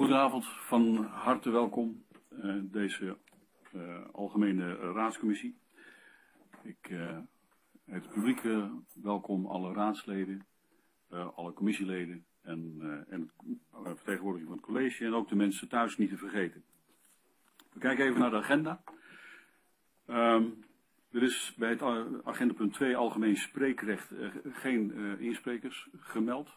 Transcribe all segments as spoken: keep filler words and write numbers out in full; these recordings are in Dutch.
Goedenavond, van harte welkom uh, deze uh, algemene uh, raadscommissie. Ik uh, heet het publiek uh, welkom, alle raadsleden, uh, alle commissieleden en, uh, en het uh, vertegenwoordiging van het college en ook de mensen thuis niet te vergeten. We kijken even naar de agenda. Um, er is bij het agendapunt twee algemeen spreekrecht uh, geen uh, insprekers gemeld.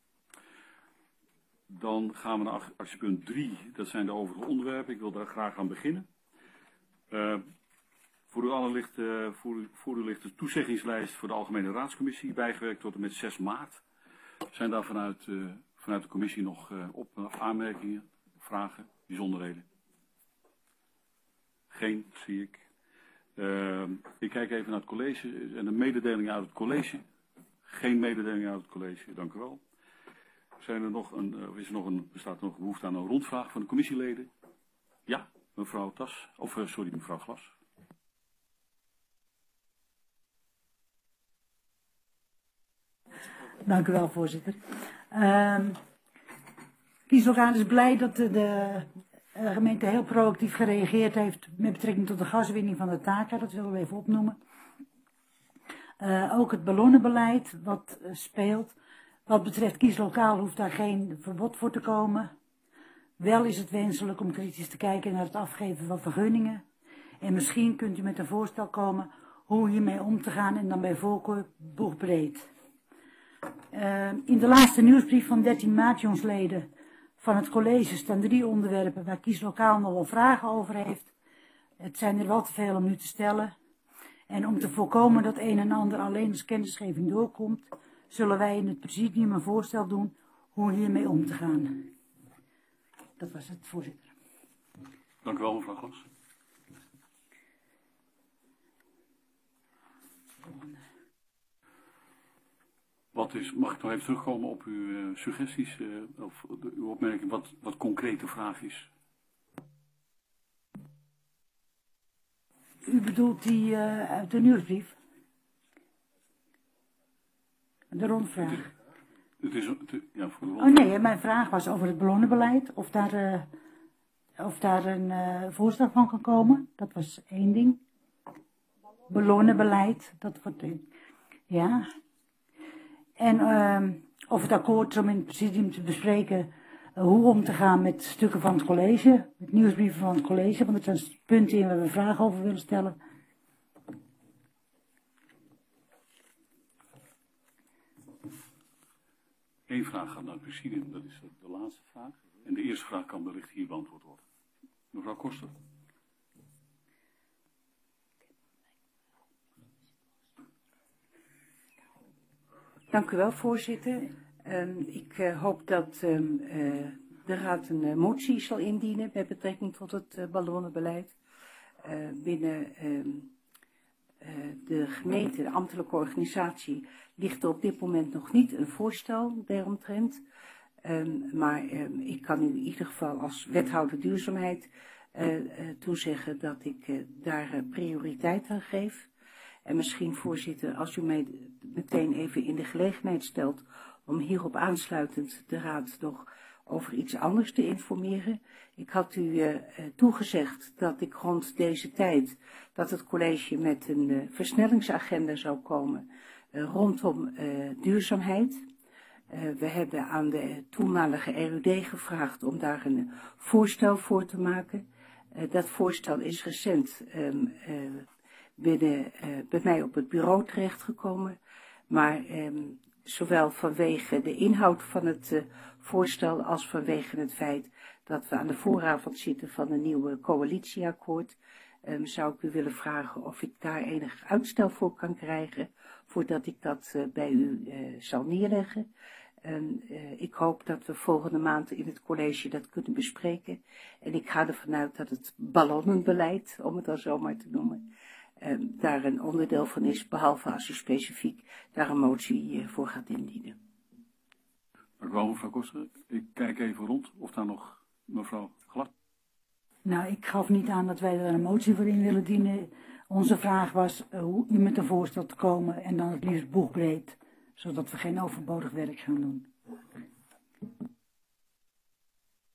Dan gaan we naar actiepunt drie, dat zijn de overige onderwerpen. Ik wil daar graag aan beginnen. Uh, voor, u allen ligt, uh, voor, u, voor u ligt de toezeggingslijst voor de Algemene Raadscommissie, bijgewerkt tot en met zes maart. Zijn daar vanuit, uh, vanuit de commissie nog uh, op, uh, aanmerkingen, vragen, bijzonderheden? Geen, zie ik. Uh, ik kijk even naar het college en een mededeling uit het college. Geen mededeling uit het college, dank u wel. Zijn er nog een, uh, is er nog een, bestaat er nog behoefte aan een rondvraag van de commissieleden? Ja, mevrouw Tas, of uh, sorry, mevrouw Glas. Dank u wel, voorzitter. Uh, Kieslokaal is blij dat de, de uh, gemeente heel proactief gereageerd heeft met betrekking tot de gaswinning van de Taka. Dat willen we even opnoemen. Uh, ook het ballonnenbeleid wat uh, speelt. Wat betreft kieslokaal hoeft daar geen verbod voor te komen. Wel is het wenselijk om kritisch te kijken naar het afgeven van vergunningen. En misschien kunt u met een voorstel komen hoe hiermee om te gaan en dan bij voorkeur boegbreed. Uh, in de laatste nieuwsbrief van dertien maart, jongsleden, van het college staan drie onderwerpen waar kieslokaal nog wel vragen over heeft. Het zijn er wel te veel om nu te stellen. En om te voorkomen dat een en ander alleen als kennisgeving doorkomt, zullen wij in het presidium een voorstel doen hoe hiermee om te gaan. Dat was het, voorzitter. Dank u wel, mevrouw Glas. Wat is, mag ik nog even terugkomen op uw uh, suggesties uh, of de, uw opmerking, wat, wat concrete vraag is? U bedoelt die uh, uit de nieuwsbrief? De rondvraag. Het is, het is, ja, voor de oh nee, mijn vraag was over het ballonnenbeleid. Of daar, uh, of daar een uh, voorstel van kan komen. Dat was één ding. Ballonnenbeleid, dat wordt een, ja. En uh, of het akkoord is om in het presidium te bespreken uh, hoe om te gaan met stukken van het college. Met nieuwsbrieven van het college. Want er zijn punten in waar we vragen over willen stellen. Eén vraag gaat naar het presidium, dat is de laatste vraag. En de eerste vraag kan wellicht hier beantwoord worden. Mevrouw Koster. Dank u wel, voorzitter. Um, ik uh, hoop dat um, uh, de Raad een uh, motie zal indienen met betrekking tot het uh, ballonnenbeleid. Uh, binnen um, uh, de gemeente, de ambtelijke organisatie, ligt er op dit moment nog niet een voorstel daaromtrent. Um, maar um, ik kan u in ieder geval als wethouder duurzaamheid uh, uh, toezeggen dat ik uh, daar uh, prioriteit aan geef. En misschien, voorzitter, als u mij meteen even in de gelegenheid stelt om hierop aansluitend de Raad nog over iets anders te informeren. Ik had u uh, toegezegd dat ik rond deze tijd, dat het college met een uh, versnellingsagenda zou komen uh, rondom uh, duurzaamheid. Uh, we hebben aan de toenmalige R U D gevraagd om daar een voorstel voor te maken. Uh, dat voorstel is recent um, uh, binnen, uh, bij mij op het bureau terechtgekomen. Maar um, zowel vanwege de inhoud van het uh, voorstel als vanwege het feit dat we aan de vooravond zitten van een nieuw coalitieakkoord, um, zou ik u willen vragen of ik daar enig uitstel voor kan krijgen voordat ik dat uh, bij u uh, zal neerleggen. En uh, ik hoop dat we volgende maand in het college dat kunnen bespreken. En ik ga ervan uit dat het ballonnenbeleid, om het dan zo maar te noemen, um, daar een onderdeel van is, behalve als u specifiek daar een motie uh, voor gaat indienen. Dank u wel, mevrouw Koster. Ik kijk even rond of daar nog mevrouw Glad. Nou, ik gaf niet aan dat wij er een motie voor in willen dienen. Onze vraag was uh, hoe u met een voorstel te komen en dan het liefst boegbreed, zodat we geen overbodig werk gaan doen.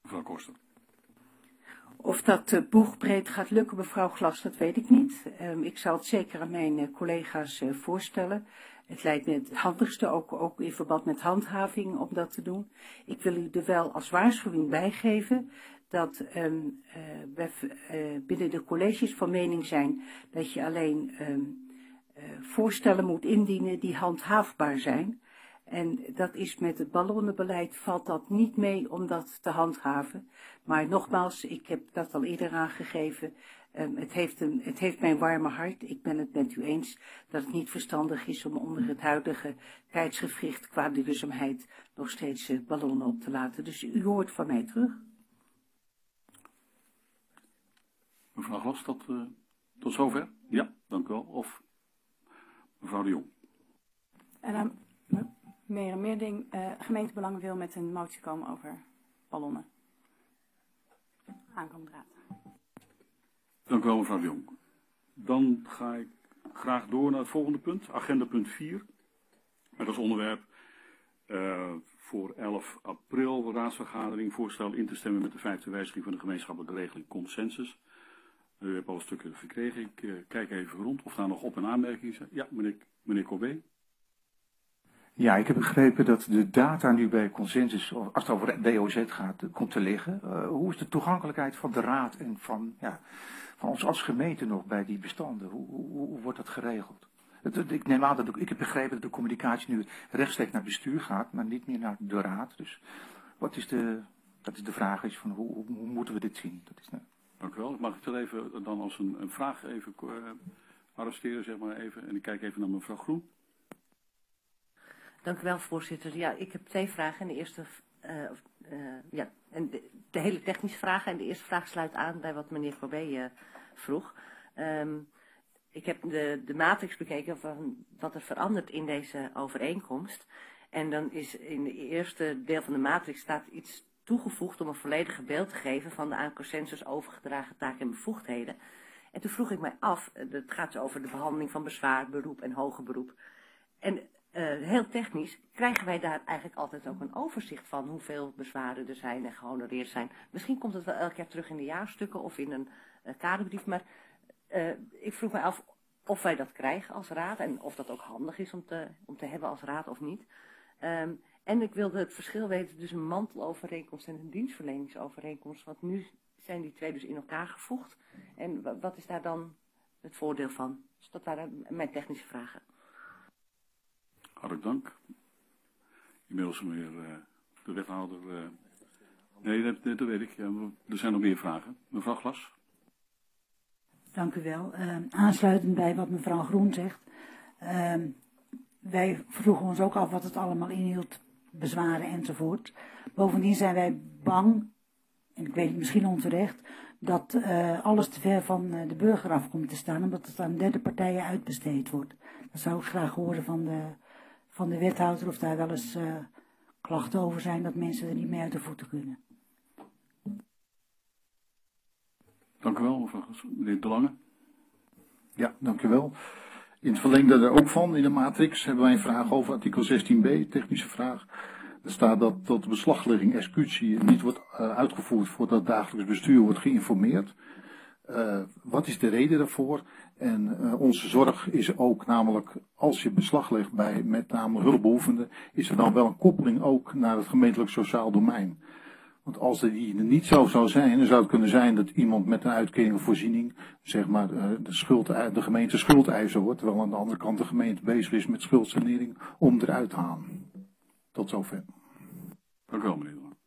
Mevrouw Koster. Of dat uh, boegbreed gaat lukken, mevrouw Glas, dat weet ik niet. Um, ik zal het zeker aan mijn uh, collega's uh, voorstellen. Het lijkt me het handigste, ook, ook in verband met handhaving, om dat te doen. Ik wil u er wel als waarschuwing bij geven dat um, uh, wij uh, binnen de colleges van mening zijn dat je alleen um, uh, voorstellen moet indienen die handhaafbaar zijn. En dat is met het ballonnenbeleid valt dat niet mee om dat te handhaven. Maar nogmaals, ik heb dat al eerder aangegeven. Um, het, heeft een, het heeft mijn warme hart. Ik ben het met u eens dat het niet verstandig is om onder het huidige tijdsgevricht qua duurzaamheid nog steeds uh, ballonnen op te laten. Dus u hoort van mij terug. Mevrouw Glas, tot, uh, tot zover? Ja, dank u wel. Of mevrouw de Jong. En dan, meneer Meerding, uh, gemeentebelangen wil met een motie komen over ballonnen. Aankomende raad. Dank u wel, mevrouw de Jong. Dan ga ik graag door naar het volgende punt, agenda punt vier. Met als onderwerp uh, voor elf april raadsvergadering voorstel in te stemmen met de vijfde wijziging van de gemeenschappelijke regeling consensus. U hebt alle stukken verkregen. Ik uh, kijk even rond of daar nog op- en aanmerkingen zijn. Ja, meneer, meneer Corbet. Ja, ik heb begrepen dat de data nu bij consensus, als het over D O Z gaat, komt te liggen. Uh, hoe is de toegankelijkheid van de raad en van, ja, van ons als gemeente nog bij die bestanden? Hoe, hoe, hoe wordt dat geregeld? Het, ik neem aan dat ik, ik heb begrepen dat de communicatie nu rechtstreeks naar bestuur gaat, maar niet meer naar de raad. Dus wat is de, dat is de vraag is van hoe, hoe, hoe moeten we dit zien? Dat is, nou... Dank u wel. Mag ik dat even dan als een, een vraag even uh, arresteren, zeg maar even. En ik kijk even naar mevrouw Groen. Dank u wel, voorzitter. Ja, ik heb twee vragen. En de eerste, uh, uh, ja, en de, de hele technische vragen. En de eerste vraag sluit aan bij wat meneer Corbet uh, vroeg. Um, ik heb de, de matrix bekeken van wat er verandert in deze overeenkomst. En dan is in het eerste deel van de matrix staat iets toegevoegd om een volledige beeld te geven van de aan consensus overgedragen taken en bevoegdheden. En toen vroeg ik mij af, het gaat over de behandeling van bezwaar, beroep en hoger beroep. En Uh, heel technisch, krijgen wij daar eigenlijk altijd ook een overzicht van hoeveel bezwaren er zijn en gehonoreerd zijn. Misschien komt het wel elk jaar terug in de jaarstukken of in een uh, kaderbrief, maar uh, ik vroeg me af of wij dat krijgen als raad en of dat ook handig is om te, om te hebben als raad of niet. Um, en ik wilde het verschil weten tussen een mantelovereenkomst en een dienstverleningsovereenkomst, want nu zijn die twee dus in elkaar gevoegd. En wat is daar dan het voordeel van? Dus dat waren mijn technische vragen. Hartelijk dank. Inmiddels weer uh, de wethouder. Uh... Nee, dat, dat weet ik. Ja, er zijn nog meer vragen. Mevrouw Glas. Dank u wel. Uh, aansluitend bij wat mevrouw Groen zegt. Uh, wij vroegen ons ook af wat het allemaal inhield, bezwaren enzovoort. Bovendien zijn wij bang, en ik weet het misschien onterecht, dat uh, alles te ver van uh, de burger af komt te staan, omdat het aan derde partijen uitbesteed wordt. Dat zou ik graag horen van de... van de wethouder of daar wel eens uh, klachten over zijn dat mensen er niet mee uit de voeten kunnen. Dank u wel, mevrouw meneer De Lange. Ja, dank u wel. In het verlengde er ook van, in de matrix, hebben wij een vraag over artikel zestien b, technische vraag. Er staat dat, dat de beslaglegging executie niet wordt uh, uitgevoerd voordat het dagelijks bestuur wordt geïnformeerd. Uh, wat is de reden daarvoor? En uh, onze zorg is ook namelijk, als je beslag legt bij met name hulpbehoevenden, is er dan wel een koppeling ook naar het gemeentelijk sociaal domein. Want als die er niet zo zou zijn, dan zou het kunnen zijn dat iemand met een uitkering of voorziening, zeg maar, uh, de, schuld, de gemeente schuldeiser wordt, terwijl aan de andere kant de gemeente bezig is met schuldsanering om eruit te halen. Tot zover. Dank u wel, meneer De Lange.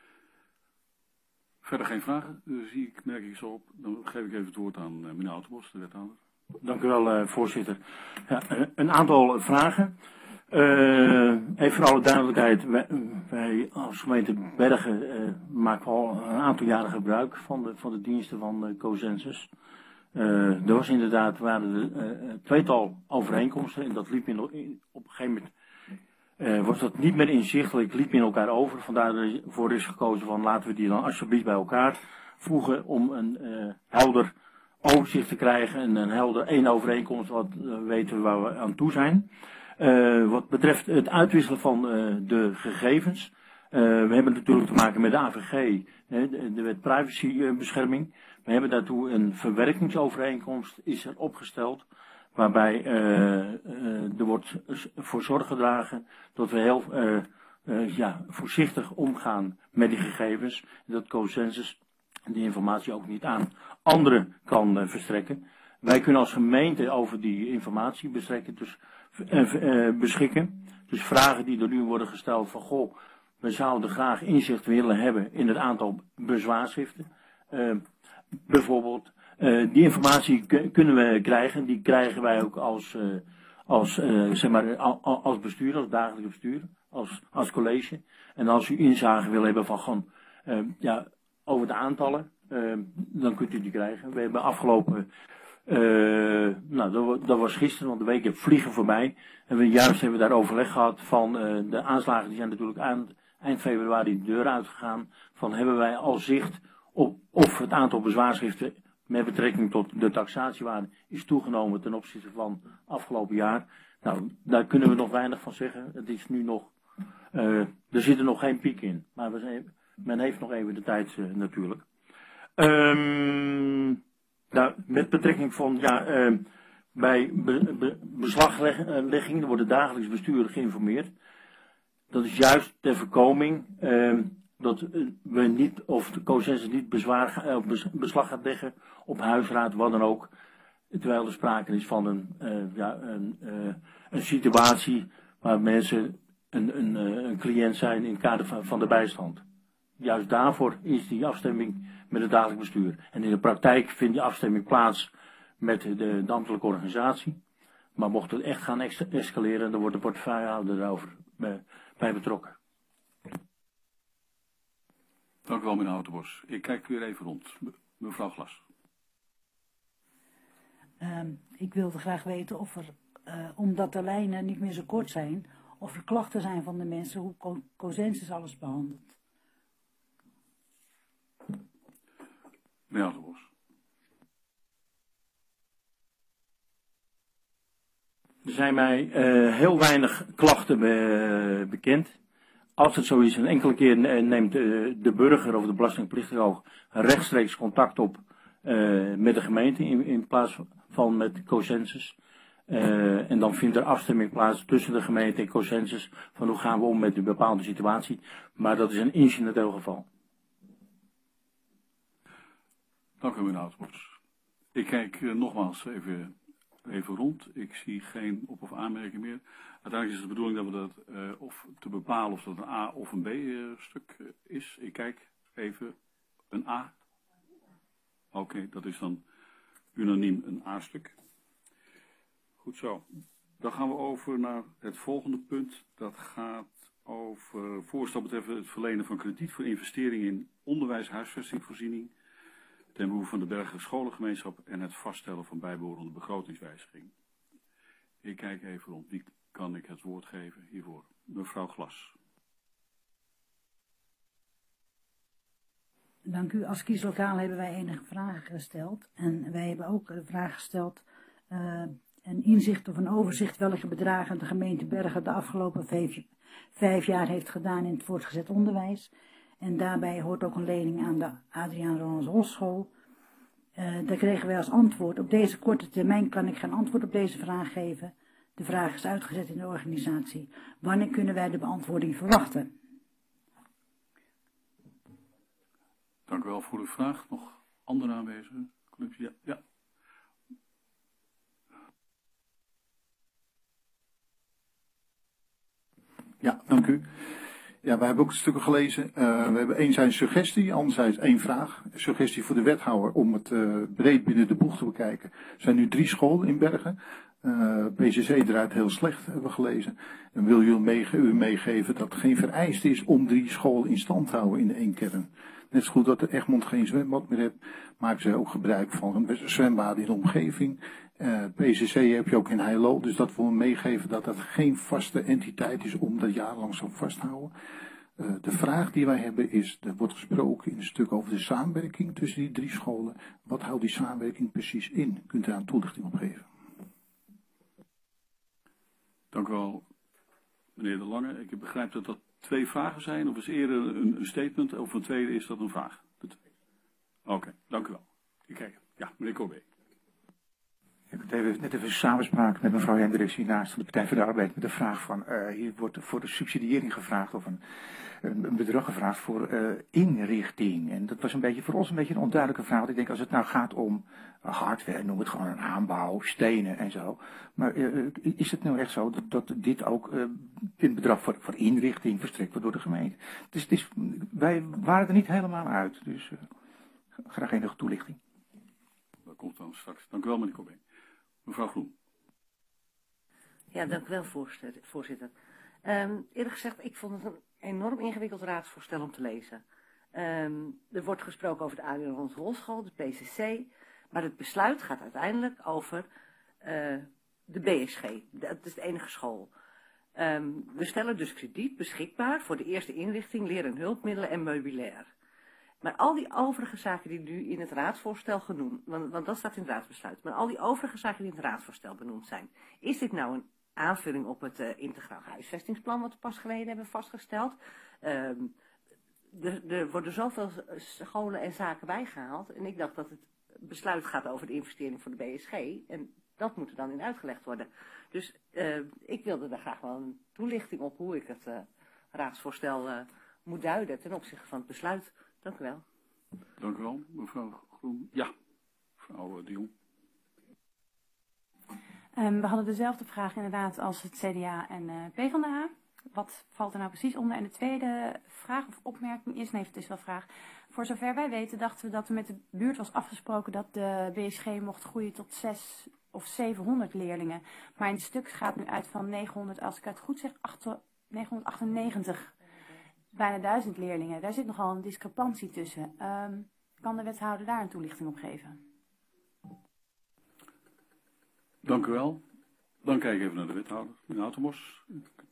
Verder geen vragen, uh, zie ik, merk ik zo op. Dan geef ik even het woord aan uh, meneer Outenbos, de wethouder. Dank u wel, uh, voorzitter. Ja, uh, een aantal vragen. Uh, even voor alle duidelijkheid, wij, wij als gemeente Bergen uh, maken al een aantal jaren gebruik van de, van de diensten van uh, consensus. Uh, er was inderdaad, waren er uh, tweetal overeenkomsten en dat liep in, in, op een gegeven moment uh, was dat niet meer inzichtelijk, liep in elkaar over. Vandaar dat ervoor is gekozen van laten we die dan alsjeblieft bij elkaar voegen om een uh, helder overzicht te krijgen en een helder één overeenkomst, wat uh, weten we waar we aan toe zijn. Uh, wat betreft het uitwisselen van uh, de gegevens, Uh, we hebben natuurlijk te maken met de A V G, hè, de, de wet privacybescherming. We hebben daartoe een verwerkingsovereenkomst is er opgesteld, waarbij uh, uh, er wordt voor zorg gedragen dat we heel uh, uh, ja, voorzichtig omgaan met die gegevens. Dat Cosensus die informatie ook niet aan anderen kan uh, verstrekken. Wij kunnen als gemeente over die informatie bestrekken, dus, uh, uh, beschikken. Dus vragen die door u worden gesteld van goh, we zouden graag inzicht willen hebben in het aantal bezwaarschriften. Uh, bijvoorbeeld, uh, die informatie k- kunnen we krijgen, die krijgen wij ook als, uh, als, uh, zeg maar, als bestuur, als dagelijks bestuur, als, als college. En als u inzage wil hebben van gewoon, uh, ja, over de aantallen, uh, dan kunt u die krijgen. We hebben afgelopen, uh, nou dat, dat was gisteren, want de week heeft vliegen voorbij. En we juist hebben daar overleg gehad van uh, de aanslagen, die zijn natuurlijk aan, eind februari de deur uitgegaan. Van hebben wij al zicht op of het aantal bezwaarschriften met betrekking tot de taxatiewaarde is toegenomen ten opzichte van afgelopen jaar. Nou, daar kunnen we nog weinig van zeggen. Het is nu nog, uh, er zit er nog geen piek in. Maar we zijn, men heeft nog even de tijd uh, natuurlijk. Um, nou, met betrekking van, ja, uh, bij be, be, beslaglegging wordt het dagelijks bestuur geïnformeerd. Dat is juist ter voorkoming uh, dat uh, we niet, of de Cosensus niet bezwaar, uh, bes, beslag gaat leggen op huisraad, wat dan ook. Terwijl er sprake is van een, uh, ja, een, uh, een situatie waar mensen een, een, een cliënt zijn in het kader van, van de bijstand. Juist daarvoor is die afstemming met het dagelijk bestuur. En in de praktijk vindt die afstemming plaats met de, de ambtelijke organisatie. Maar mocht het echt gaan ex escaleren, dan wordt de portefeuillehouder daarover bij, bij betrokken. Dank u wel, meneer Houtenbos. Ik kijk weer even rond. Mevrouw Glas. Um, ik wilde graag weten of er, uh, omdat de lijnen niet meer zo kort zijn, of er klachten zijn van de mensen, hoe Co Cosensus alles behandelt. Meneer Houtenbos. Er zijn mij uh, heel weinig klachten be bekend. Als het zo is, een enkele keer neemt uh, de burger of de belastingplichtige ook rechtstreeks contact op uh, met de gemeente in, in plaats van met Cosensus. Uh, en dan vindt er afstemming plaats tussen de gemeente en Cosensus van hoe gaan we om met een bepaalde situatie. Maar dat is een incidenteel geval. Dank u, meneer Houtenbos. Ik kijk uh, nogmaals even, even rond. Ik zie geen op- of aanmerking meer. Uiteindelijk is het de bedoeling dat we dat uh, of te bepalen of dat een A of een B uh, stuk uh, is. Ik kijk even een A. Oké, okay, dat is dan unaniem een A-stuk. Goed zo. Dan gaan we over naar het volgende punt. Dat gaat over voorstel betreffende het verlenen van krediet voor investeringen in onderwijs, huisvestingvoorziening ten behoeve van de Bergelijke Scholengemeenschap en het vaststellen van bijbehorende begrotingswijziging. Ik kijk even rond. Wie kan ik het woord geven hiervoor? Mevrouw Glas. Dank u. Als kieslokaal hebben wij enige vragen gesteld. En wij hebben ook de vraag gesteld, uh, een inzicht of een overzicht welke bedragen de gemeente Bergen de afgelopen vijf, vijf jaar heeft gedaan in het voortgezet onderwijs. En daarbij hoort ook een lening aan de Adriaan Ronalds Hogeschool. Uh, daar kregen wij als antwoord, op deze korte termijn kan ik geen antwoord op deze vraag geven. De vraag is uitgezet in de organisatie. Wanneer kunnen wij de beantwoording verwachten? Dank u wel voor uw vraag. Nog andere aanwezigen? Ja. ja. Ja, dank u. Ja, wij hebben ook stukken gelezen. Uh, we hebben enerzijds suggestie, anderzijds één vraag. Suggestie voor de wethouder om het uh, breed binnen de boeg te bekijken. Er zijn nu drie scholen in Bergen. Uh, B C C draait heel slecht, hebben we gelezen. En wil u meege u meegeven dat het geen vereist is om drie scholen in stand te houden in de één kern. Net zo goed dat de Egmond geen zwembad meer heeft, maken ze ook gebruik van een zwembad in de omgeving. Uh, P C C heb je ook in Heilo, dus dat wil we meegeven dat dat geen vaste entiteit is om dat jarenlang zo vast te houden. Uh, de vraag die wij hebben is, er wordt gesproken in een stuk over de samenwerking tussen die drie scholen. Wat houdt die samenwerking precies in? Kunt u daar een toelichting op geven? Dank u wel, meneer De Lange. Ik begrijp dat dat twee vragen zijn, of is eerder een, een statement, of een tweede is dat een vraag? Oké, okay, dank u wel. Ik kijk. Ja, meneer Corbet. Ik heb even, net even een samenspraak met mevrouw Hendricks hiernaast van de Partij voor de Arbeid met de vraag van, uh, hier wordt voor de subsidiëring gevraagd of een, een, een bedrag gevraagd voor uh, inrichting. En dat was een beetje voor ons een beetje een onduidelijke vraag. Want ik denk als het nou gaat om hardware, noem het gewoon een aanbouw, stenen en zo. Maar uh, is het nou echt zo dat, dat dit ook uh, dit bedrag voor, voor inrichting verstrekt wordt door de gemeente? Dus het is, wij waren er niet helemaal uit. Dus uh, graag enige toelichting. Dat komt dan straks. Dank u wel, meneer Corbet. Mevrouw Groen. Ja, dank u wel, voorzitter. Um, eerlijk gezegd, ik vond het een enorm ingewikkeld raadsvoorstel om te lezen. Um, er wordt gesproken over de Adriaan Holschool, de P C C, maar het besluit gaat uiteindelijk over uh, de B S G. Dat is de enige school. Um, we stellen dus krediet beschikbaar voor de eerste inrichting, leer- en hulpmiddelen en meubilair. Maar al die overige zaken die nu in het raadsvoorstel genoemd, want, want dat staat in het raadsbesluit, maar al die overige zaken die in het raadsvoorstel benoemd zijn, is dit nou een aanvulling op het uh, integraal huisvestingsplan wat we pas geleden hebben vastgesteld? Um, er, er worden zoveel scholen en zaken bijgehaald en ik dacht dat het besluit gaat over de investering voor de B S G en dat moet er dan in uitgelegd worden. Dus uh, ik wilde daar graag wel een toelichting op hoe ik het uh, raadsvoorstel uh, moet duiden ten opzichte van het besluit. Dank u wel. Dank u wel, mevrouw Groen. Ja, mevrouw de Jong. Um, we hadden dezelfde vraag inderdaad als het C D A en uh, PvdA. Wat valt er nou precies onder? En de tweede vraag of opmerking is, nee, het is wel vraag. Voor zover wij weten dachten we dat er met de buurt was afgesproken dat de B S G mocht groeien tot zes of zevenhonderd leerlingen. Maar in het stuk gaat nu uit van negenhonderd, als ik het goed zeg, negenhonderdachtennegentig. Bijna duizend leerlingen. Daar zit nogal een discrepantie tussen. Um, kan de wethouder daar een toelichting op geven? Dank u wel. Dan kijk ik even naar de wethouder, meneer Houtenbos.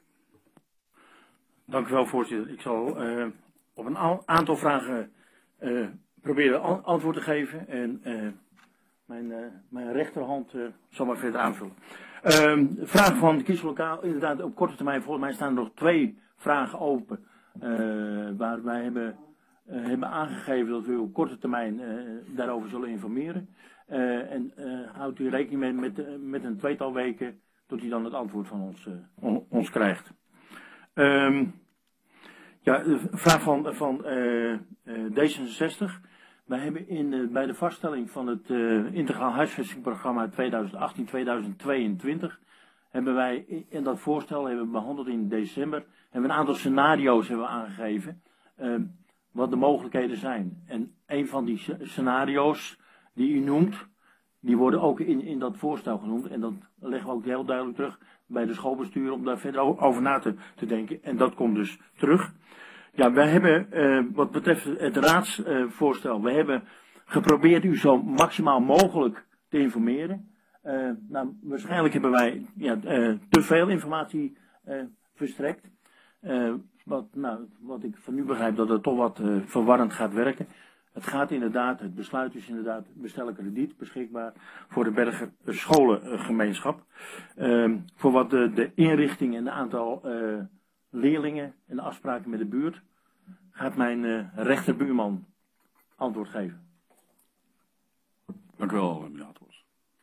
Dank u wel, voorzitter. Ik zal uh, op een aantal vragen uh, proberen an antwoord te geven. En uh, mijn, uh, mijn rechterhand uh, zal maar verder aanvullen. Uh, vraag van de kieslokaal. Inderdaad, op korte termijn, volgens mij staan er nog twee vragen open. Uh, waar wij hebben, uh, hebben aangegeven dat we op korte termijn uh, daarover zullen informeren. Uh, en uh, houdt u rekening mee met, uh, met een tweetal weken tot u dan het antwoord van ons, uh, on, ons krijgt. Um, ja, de vraag van, van uh, uh, D zesenzestig. Wij hebben in, uh, bij de vaststelling van het uh, integraal huisvestingprogramma tweeduizend achttien tweeduizend tweeëntwintig hebben wij in dat voorstel hebben we behandeld in december. Hebben we een aantal scenario's hebben we aangegeven uh, wat de mogelijkheden zijn. En een van die scenario's die u noemt, die worden ook in, in dat voorstel genoemd. En dat leggen we ook heel duidelijk terug bij de schoolbestuur om daar verder over na te, te denken. En dat komt dus terug. Ja, wij hebben uh, wat betreft het raadsvoorstel, uh, we hebben geprobeerd u zo maximaal mogelijk te informeren. Uh, nou, waarschijnlijk hebben wij ja, uh, te veel informatie uh, verstrekt. Uh, wat, nou, wat ik van u begrijp dat het toch wat uh, verwarrend gaat werken. Het gaat inderdaad, het besluit is inderdaad, we stellen krediet beschikbaar voor de Berger scholengemeenschap. Uh, voor wat de, de inrichting en de aantal uh, leerlingen en de afspraken met de buurt, gaat mijn uh, rechterbuurman antwoord geven. Dank u wel, meneer Houtenbos.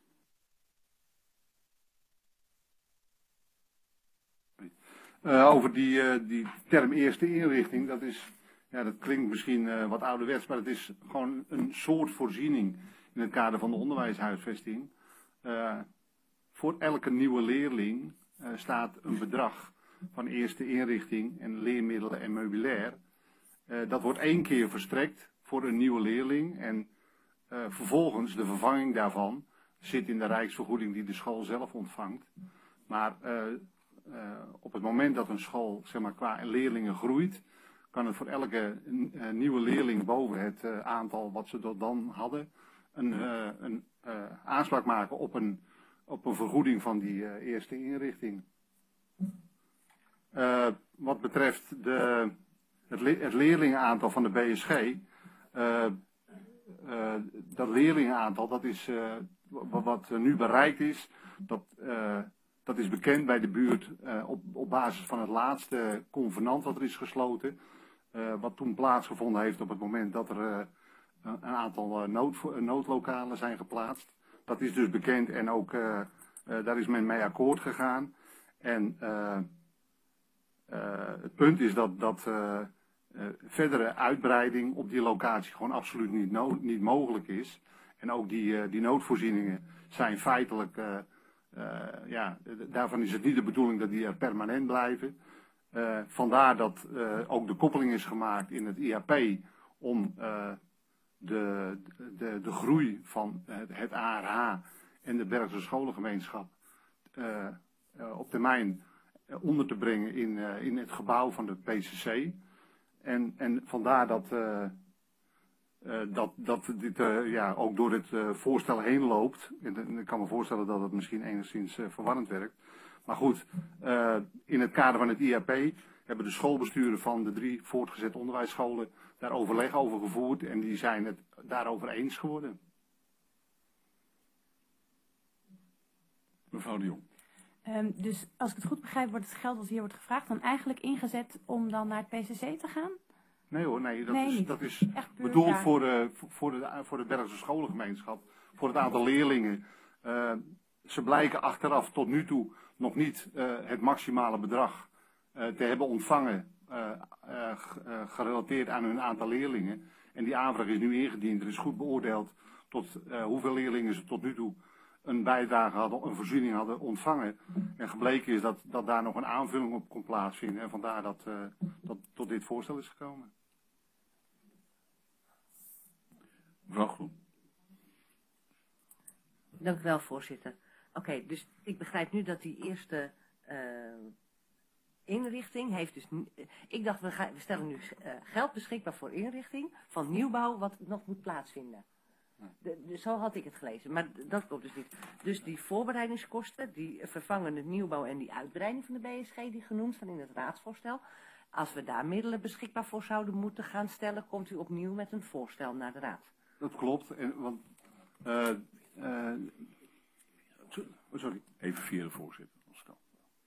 Uh, over die, uh, die term eerste inrichting, dat is, ja, dat klinkt misschien uh, wat ouderwets, maar het is gewoon een soort voorziening in het kader van de onderwijshuisvesting. Uh, voor elke nieuwe leerling uh, staat een bedrag van eerste inrichting en leermiddelen en meubilair. Uh, dat wordt één keer verstrekt voor een nieuwe leerling en uh, vervolgens de vervanging daarvan zit in de rijksvergoeding die de school zelf ontvangt. Maar uh, Uh, op het moment dat een school zeg maar, qua leerlingen groeit, kan het voor elke uh, nieuwe leerling boven het uh, aantal wat ze tot dan hadden, een, uh, een uh, aanspraak maken op een, op een vergoeding van die uh, eerste inrichting. Uh, wat betreft de, het, le het leerlingenaantal van de B S G, uh, uh, dat leerlingenaantal, dat is uh, wat, wat nu bereikt is, dat uh, dat is bekend bij de buurt uh, op, op basis van het laatste convenant wat er is gesloten. Uh, wat toen plaatsgevonden heeft op het moment dat er uh, een aantal uh, nood, noodlokalen zijn geplaatst. Dat is dus bekend en ook uh, uh, daar is men mee akkoord gegaan. En uh, uh, het punt is dat, dat uh, uh, verdere uitbreiding op die locatie gewoon absoluut niet, no niet mogelijk is. En ook die, uh, die noodvoorzieningen zijn feitelijk, uh, uh, ja, daarvan is het niet de bedoeling dat die er permanent blijven. Uh, vandaar dat uh, ook de koppeling is gemaakt in het I A P om uh, de, de, de groei van het, het A R H en de Bergse scholengemeenschap uh, uh, op termijn uh, onder te brengen in, uh, in het gebouw van de P C C. En, en vandaar dat, uh, uh, dat, dat dit uh, ja, ook door dit uh, voorstel heen loopt. En, en ik kan me voorstellen dat het misschien enigszins uh, verwarrend werkt. Maar goed, uh, in het kader van het I A P hebben de schoolbesturen van de drie voortgezet onderwijsscholen daar overleg over gevoerd en die zijn het daarover eens geworden. Mevrouw de Jong. Um, dus als ik het goed begrijp, wordt het geld dat hier wordt gevraagd dan eigenlijk ingezet om dan naar het P C C te gaan? Nee hoor, nee, dat Nee, is, niet. dat is Echt puur bedoeld daar. voor de, voor, de, voor de Bergse scholengemeenschap, voor het aantal leerlingen. Uh, ze blijken achteraf tot nu toe nog niet uh, het maximale bedrag uh, te hebben ontvangen uh, uh, uh, gerelateerd aan hun aantal leerlingen. En die aanvraag is nu ingediend. Er is goed beoordeeld tot uh, hoeveel leerlingen ze tot nu toe een bijdrage hadden, een voorziening hadden ontvangen. En gebleken is dat, dat daar nog een aanvulling op kon plaatsvinden. En vandaar dat, uh, dat tot dit voorstel is gekomen. Mevrouw Groen. Dank u wel, voorzitter. Oké, okay, dus ik begrijp nu dat die eerste uh, inrichting heeft dus... Ik dacht, we, gaan, we stellen nu uh, geld beschikbaar voor inrichting van nieuwbouw wat nog moet plaatsvinden. De, de, zo had ik het gelezen, maar dat klopt dus niet. Dus die voorbereidingskosten, die vervangende nieuwbouw en die uitbreiding van de B S G die genoemd staan in het raadsvoorstel. Als we daar middelen beschikbaar voor zouden moeten gaan stellen, komt u opnieuw met een voorstel naar de raad. Dat klopt, en, want... Uh, uh, sorry. Even via de voorzitter. Als het kan.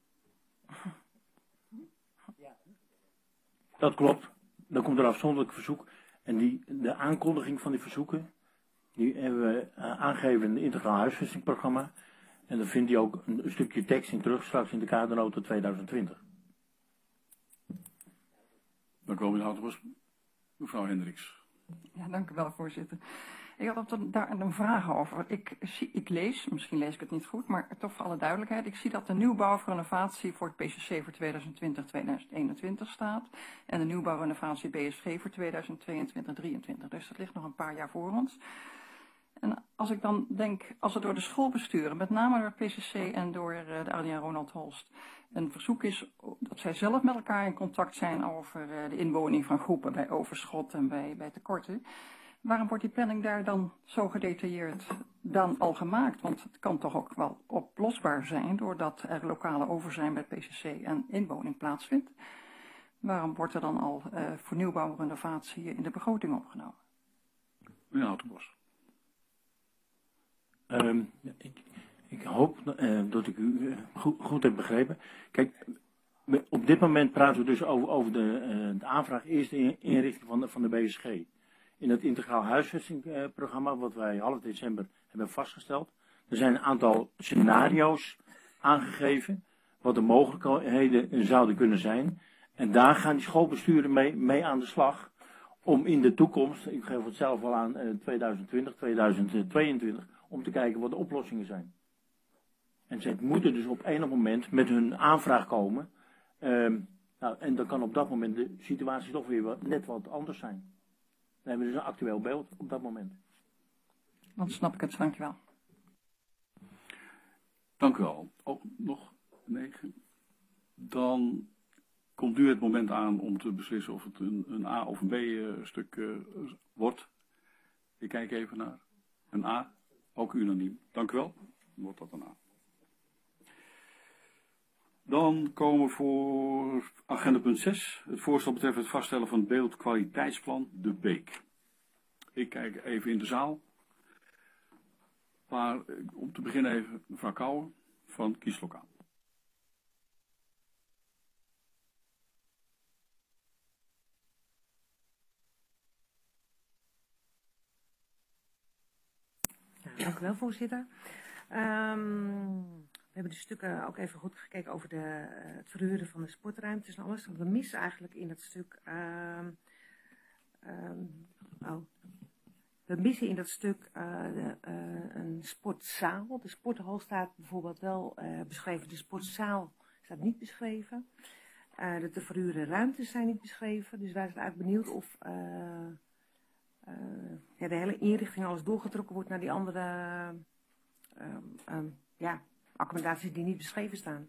Dat klopt. Dan komt er een afzonderlijk verzoek. En die, de aankondiging van die verzoeken, die hebben we uh, aangegeven in het integraal huisvestingprogramma. En daar vindt u ook een, een stukje tekst in terug straks in de kadernota tweeduizend twintig. Dank u wel, meneer Houtenbos. Mevrouw Hendricks. Ja, dank u wel, voorzitter. Ik had er daar een vraag over. Ik, zie, ik lees, misschien lees ik het niet goed, maar toch voor alle duidelijkheid. Ik zie dat de nieuwbouwrenovatie voor het P C C voor tweeduizend twintig tot tweeduizend eenentwintig staat. En de nieuwbouwrenovatie B S G voor tweeduizend tweeëntwintig tot drieëntwintig. Dus dat ligt nog een paar jaar voor ons. En als ik dan denk, als er door de schoolbesturen, met name door het P C C en door uh, de Adriaan Ronald Holst, een verzoek is dat zij zelf met elkaar in contact zijn over uh, de inwoning van groepen bij overschot en bij, bij tekorten. Waarom wordt die planning daar dan zo gedetailleerd dan al gemaakt? Want het kan toch ook wel oplosbaar zijn doordat er lokale over zijn bij het P C C en inwoning plaatsvindt. Waarom wordt er dan al uh, voor nieuwbouw en renovatie in de begroting opgenomen? Meneer Houtenbos. Um, ik, ik hoop uh, dat ik u uh, goed, goed heb begrepen. Kijk, op dit moment praten we dus over, over de, uh, de aanvraag eerste inrichting van de, van de B S G. In het integraal huisvestingprogramma, wat wij half december hebben vastgesteld. Er zijn een aantal scenario's aangegeven, wat de mogelijkheden zouden kunnen zijn. En daar gaan die schoolbesturen mee, mee aan de slag, om in de toekomst, ik geef het zelf al aan, tweeduizend twintig, tweeduizend tweeëntwintig, om te kijken wat de oplossingen zijn. En ze moeten dus op enig moment met hun aanvraag komen. Um, nou, en dan kan op dat moment de situatie toch weer wat, net wat anders zijn. Dan hebben we dus een actueel beeld op dat moment. Dan snap ik het, dankjewel. Dank u wel. Ook nog negen. Dan komt nu het moment aan om te beslissen of het een, een A of een B uh, stuk uh, wordt. Ik kijk even naar een A. Ook unaniem. Dank u wel. Dan wordt dat een A. Dan komen we voor agenda punt zes. Het voorstel betreft het vaststellen van het beeldkwaliteitsplan De Beek. Ik kijk even in de zaal. Maar om te beginnen even mevrouw Kouwen van Kieslokaal. Dank u wel, voorzitter. Um, we hebben de stukken ook even goed gekeken over de, uh, het verhuren van de sportruimtes en alles. We missen eigenlijk in dat stuk... Um, um, oh, we missen in dat stuk uh, de, uh, een sportzaal. De sporthal staat bijvoorbeeld wel uh, beschreven. De sportzaal staat niet beschreven. Uh, de te verhuren ruimtes zijn niet beschreven. Dus wij zijn eigenlijk benieuwd of uh, uh, ja, de hele inrichting alles doorgetrokken wordt naar die andere uh, um, um, ja, accommodaties die niet beschreven staan.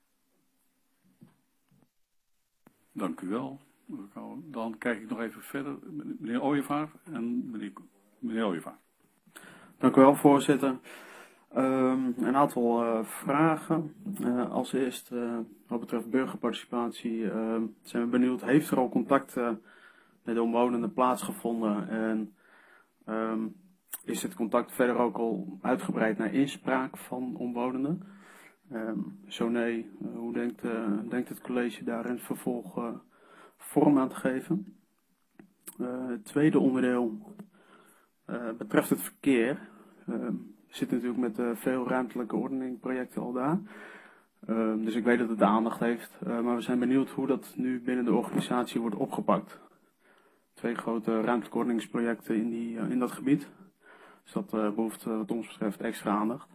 Dank u wel. Dan kijk ik nog even verder. Meneer Ooyevaar en meneer, meneer Ooyevaar. Dank u wel, voorzitter. Um, een aantal uh, vragen. Uh, als eerst, uh, wat betreft burgerparticipatie, uh, zijn we benieuwd, heeft er al contact uh, met de omwonenden plaatsgevonden? En um, is het contact verder ook al uitgebreid naar inspraak van omwonenden? Um, zo nee, uh, hoe denkt, uh, denkt het college daar in het vervolg uh, vorm aan te geven? Uh, het tweede onderdeel uh, betreft het verkeer. Uh, We zitten natuurlijk met uh, veel ruimtelijke ordeningprojecten al daar. Uh, dus ik weet dat het de aandacht heeft. Uh, maar we zijn benieuwd hoe dat nu binnen de organisatie wordt opgepakt. Twee grote ruimtelijke ordeningsprojecten in, die, uh, in dat gebied. Dus dat uh, behoeft uh, wat ons betreft extra aandacht.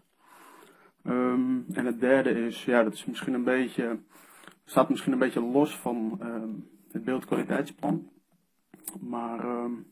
Um, en het derde is, ja, dat is misschien een beetje, staat misschien een beetje los van um, het beeldkwaliteitsplan. Maar... Um,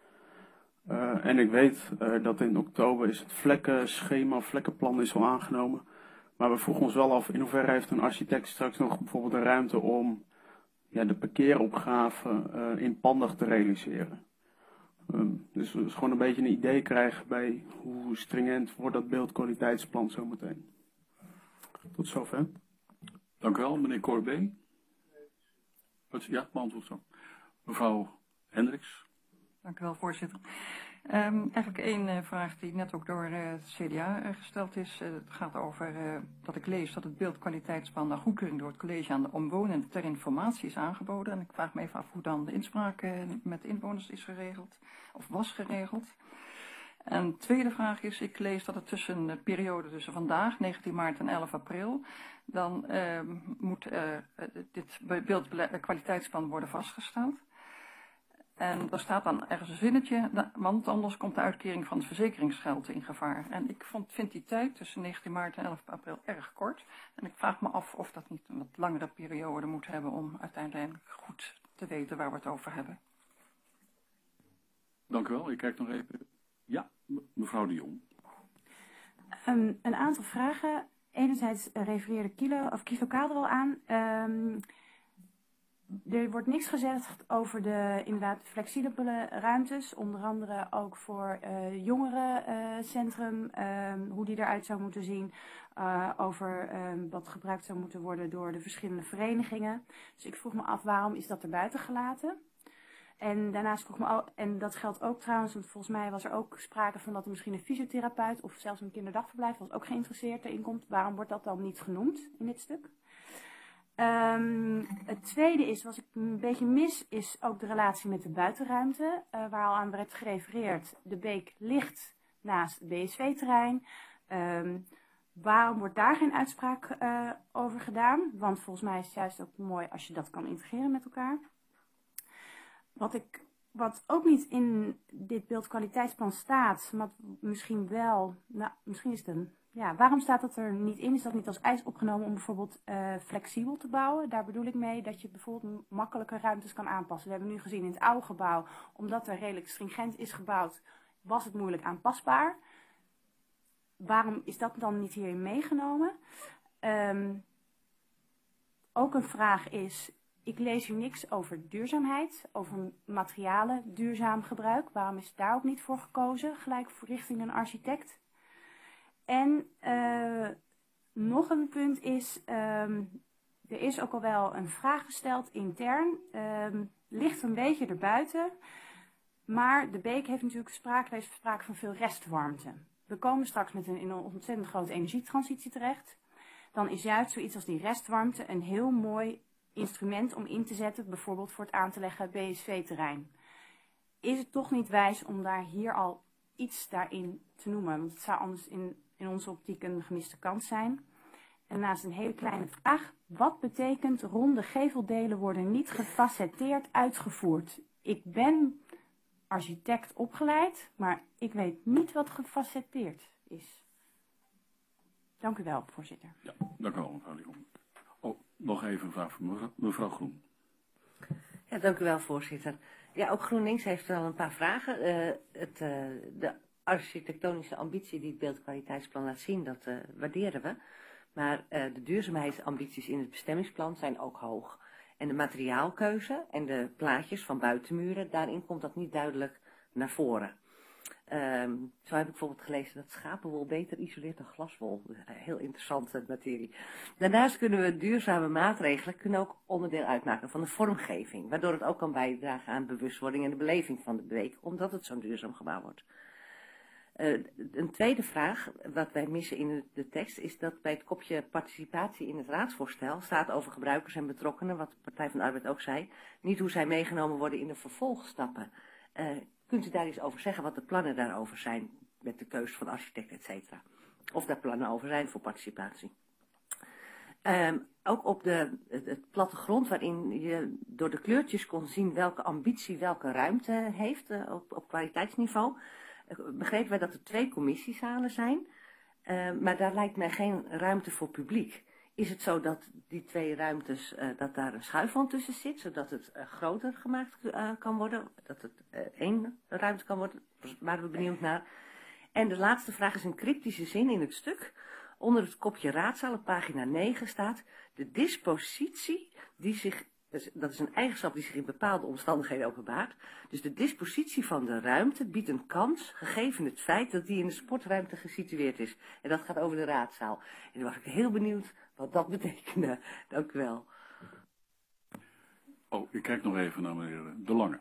Uh, en ik weet uh, dat in oktober is het vlekkenschema, vlekkenplan is al aangenomen. Maar we vroegen ons wel af in hoeverre heeft een architect straks nog bijvoorbeeld een ruimte om ja, de parkeeropgave uh, inpandig te realiseren. Um, dus we dus gewoon een beetje een idee krijgen bij hoe stringent wordt dat beeldkwaliteitsplan zometeen. Tot zover. Dank u wel, meneer Corbet. Ja, beantwoord zo. Mevrouw Hendricks. Dank u wel, voorzitter. Um, eigenlijk één uh, vraag die net ook door uh, het C D A uh, gesteld is. Uh, het gaat over uh, dat ik lees dat het beeldkwaliteitsplan naar goedkeuring door het college aan de omwonenden ter informatie is aangeboden. En ik vraag me even af hoe dan de inspraak uh, met de inwoners is geregeld, of was geregeld. En de tweede vraag is, ik lees dat het tussen de periode tussen vandaag, negentien maart en elf april, dan uh, moet uh, dit beeldkwaliteitsplan worden vastgesteld. En daar staat dan ergens een zinnetje, want anders komt de uitkering van het verzekeringsgeld in gevaar. En ik vond, vind die tijd tussen negentien maart en elf april erg kort. En ik vraag me af of dat niet een wat langere periode moet hebben om uiteindelijk goed te weten waar we het over hebben. Dank u wel. Ik kijk nog even. Ja, mevrouw de Jong. Um, een aantal vragen. Enerzijds uh, refereerde Kilo, of Kilokaal er al aan. Um, Er wordt niks gezegd over de inderdaad flexibele ruimtes, onder andere ook voor uh, jongerencentrum, uh, hoe die eruit zou moeten zien, uh, over uh, wat gebruikt zou moeten worden door de verschillende verenigingen. Dus ik vroeg me af, waarom is dat er buiten gelaten? En daarnaast vroeg me ook, en dat geldt ook trouwens, want volgens mij was er ook sprake van dat er misschien een fysiotherapeut of zelfs een kinderdagverblijf was ook geïnteresseerd erin komt. Waarom wordt dat dan niet genoemd in dit stuk? Um, het tweede is, wat ik een beetje mis, is ook de relatie met de buitenruimte, uh, waar al aan werd gerefereerd. De beek ligt naast het B S V-terrein. Um, waarom wordt daar geen uitspraak uh, over gedaan? Want volgens mij is het juist ook mooi als je dat kan integreren met elkaar. Wat, ik, wat ook niet in dit beeldkwaliteitsplan staat, maar misschien wel, nou, misschien is het een... Ja, waarom staat dat er niet in? Is dat niet als eis opgenomen om bijvoorbeeld uh, flexibel te bouwen? Daar bedoel ik mee dat je bijvoorbeeld makkelijker ruimtes kan aanpassen. We hebben nu gezien in het oude gebouw, omdat er redelijk stringent is gebouwd, was het moeilijk aanpasbaar. Waarom is dat dan niet hierin meegenomen? Um, ook een vraag is, ik lees hier niks over duurzaamheid, over materialen, duurzaam gebruik. Waarom is daar ook niet voor gekozen, gelijk richting een architect? En uh, nog een punt is, um, er is ook al wel een vraag gesteld intern, um, ligt een beetje erbuiten, maar de beek heeft natuurlijk sprake, sprake van veel restwarmte. We komen straks met een, in een ontzettend grote energietransitie terecht. Dan is juist zoiets als die restwarmte een heel mooi instrument om in te zetten, bijvoorbeeld voor het aan te leggen B S V-terrein. Is het toch niet wijs om daar hier al iets daarin te noemen? Want het zou anders in, in onze optiek een gemiste kans zijn. En naast een hele kleine vraag. Wat betekent ronde geveldelen worden niet gefacetteerd uitgevoerd? Ik ben architect opgeleid, maar ik weet niet wat gefacetteerd is. Dank u wel, voorzitter. Ja, dank u wel, mevrouw Leon. Oh, nog even een vraag van mevrouw, mevrouw Groen. Ja, dank u wel, voorzitter. Ja, ook GroenLinks heeft wel een paar vragen. Uh, het, uh, de architectonische ambitie die het beeldkwaliteitsplan laat zien, dat uh, waarderen we. Maar uh, de duurzaamheidsambities in het bestemmingsplan zijn ook hoog. En de materiaalkeuze en de plaatjes van buitenmuren, daarin komt dat niet duidelijk naar voren. Um, zo heb ik bijvoorbeeld gelezen dat schapenwol beter isoleert dan glaswol. Heel interessante materie. Daarnaast kunnen we duurzame maatregelen kunnen ook onderdeel uitmaken van de vormgeving. Waardoor het ook kan bijdragen aan bewustwording en de beleving van de beek, omdat het zo'n duurzaam gebouw wordt. Uh, een tweede vraag, wat wij missen in de tekst, is dat bij het kopje participatie in het raadsvoorstel staat over gebruikers en betrokkenen, wat de Partij van de Arbeid ook zei, niet hoe zij meegenomen worden in de vervolgstappen. Uh, kunt u daar iets over zeggen, wat de plannen daarover zijn, met de keuze van architect, et cetera? Of daar plannen over zijn voor participatie? Um, ook op de, het, het plattegrond, waarin je door de kleurtjes kon zien welke ambitie welke ruimte heeft uh, op, op kwaliteitsniveau, begrepen wij dat er twee commissiezalen zijn, uh, maar daar lijkt mij geen ruimte voor publiek. Is het zo dat die twee ruimtes, uh, dat daar een schuifwand tussen zit, zodat het uh, groter gemaakt uh, kan worden, dat het uh, één ruimte kan worden, daar waren we benieuwd naar. En de laatste vraag is een cryptische zin in het stuk. Onder het kopje raadzaal op pagina negen staat, de dispositie die zich, dat is een eigenschap die zich in bepaalde omstandigheden openbaart. Dus de dispositie van de ruimte biedt een kans, gegeven het feit dat die in de sportruimte gesitueerd is. En dat gaat over de raadzaal. En dan was ik heel benieuwd wat dat betekende. Dank u wel. Oh, ik kijk nog even naar meneer De Lange.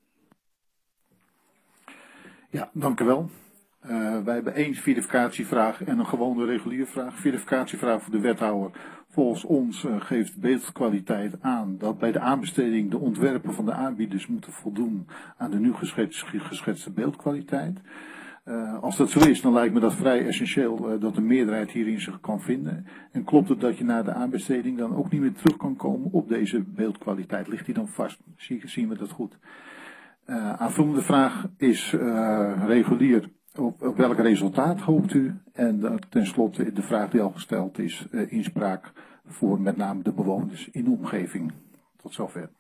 Ja, dank u wel. Uh, wij hebben één verificatievraag en een gewone reguliere vraag. Verificatievraag voor de wethouder. Volgens ons uh, geeft beeldkwaliteit aan dat bij de aanbesteding de ontwerpen van de aanbieders moeten voldoen aan de nu geschetste, geschetste beeldkwaliteit. Uh, als dat zo is, dan lijkt me dat vrij essentieel uh, dat de meerderheid hierin zich kan vinden. En klopt het dat je na de aanbesteding dan ook niet meer terug kan komen op deze beeldkwaliteit? Ligt die dan vast? Zien we dat goed? Uh, aanvullende vraag is uh, regulier. Op, op welk resultaat hoopt u? En uh, tenslotte de vraag die al gesteld is, uh, inspraak voor met name de bewoners in de omgeving. Tot zover.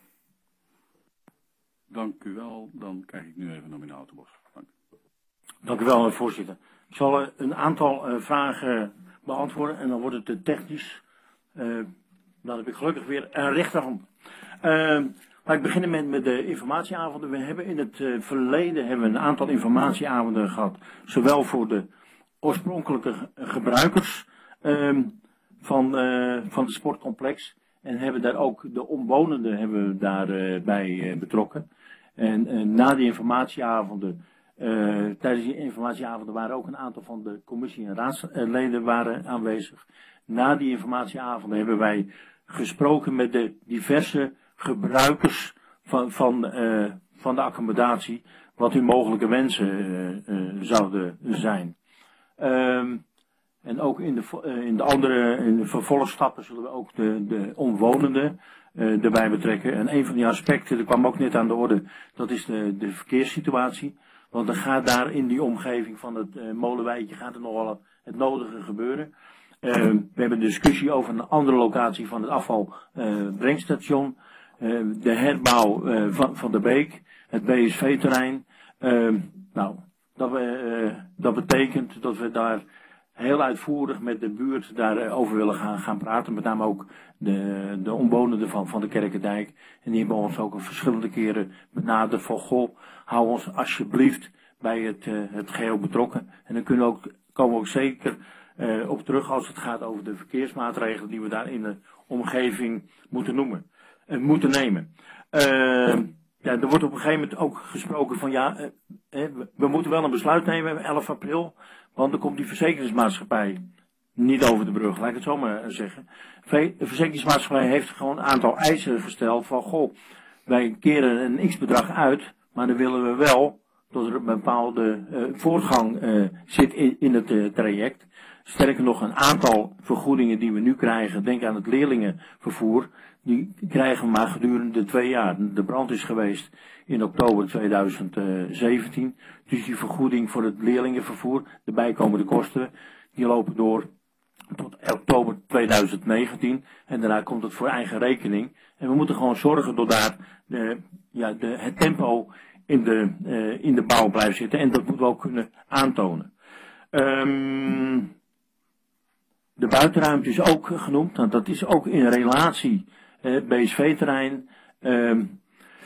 Dank u wel. Dan kijk ik nu even naar meneer Houtenbos. Dank. Dank u wel, voorzitter. Ik zal uh, een aantal uh, vragen beantwoorden en dan wordt het uh, technisch. Uh, dan heb ik gelukkig weer een rechterhand. Uh, Maar ik begin met, met de informatieavonden. We hebben in het uh, verleden hebben we een aantal informatieavonden gehad. Zowel voor de oorspronkelijke gebruikers um, van, uh, van het sportcomplex. En hebben daar ook de omwonenden hebben we daarbij uh, bij, uh, betrokken. En uh, na die informatieavonden, uh, tijdens die informatieavonden waren ook een aantal van de commissie- en raadsleden waren aanwezig. Na die informatieavonden hebben wij gesproken met de diverse gebruikers van, van, uh, van de accommodatie, wat hun mogelijke wensen uh, uh, zouden zijn. Um, en ook in de, uh, in de andere in de vervolgstappen zullen we ook de, de omwonenden uh, erbij betrekken. En een van die aspecten, dat kwam ook net aan de orde, dat is de, de verkeerssituatie. Want er gaat daar in die omgeving van het uh, molenwijkje gaat er nog wel het nodige gebeuren. Uh, we hebben een discussie over een andere locatie van het afvalbrengstation. Uh, de herbouw uh, van, van de beek, het B S V-terrein. Uh, nou, dat, we, uh, dat betekent dat we daar heel uitvoerig met de buurt daarover willen gaan, gaan praten. Met name ook de, de omwonenden van, van de Kerkendijk. En die hebben ons ook al verschillende keren benaderd van, goh, hou ons alsjeblieft bij het, uh, het geheel betrokken. En dan kunnen we ook, komen we ook zeker uh, op terug als het gaat over de verkeersmaatregelen die we daar in de omgeving moeten noemen. Uh, moeten nemen. Uh, ja, er wordt op een gegeven moment ook gesproken van ja, uh, we, we moeten wel een besluit nemen, elf april, want dan komt die verzekeringsmaatschappij niet over de brug, laat ik het zo maar zeggen. De verzekeringsmaatschappij heeft gewoon een aantal eisen gesteld van goh, wij keren een x-bedrag uit, maar dan willen we wel tot er een bepaalde uh, voortgang uh, zit in, in het uh, traject. Sterker nog, een aantal vergoedingen die we nu krijgen, denk aan het leerlingenvervoer, die krijgen we maar gedurende twee jaar. De brand is geweest in oktober tweeduizend zeventien, dus die vergoeding voor het leerlingenvervoer, de bijkomende kosten, die lopen door tot oktober tweeduizend negentien en daarna komt het voor eigen rekening. En we moeten gewoon zorgen dat daar de, ja, de, het tempo in de, uh, in de bouw blijft zitten en dat moeten we ook kunnen aantonen. Um, de buitenruimte is ook genoemd, want dat is ook in relatie uh, B S V-terrein. Um,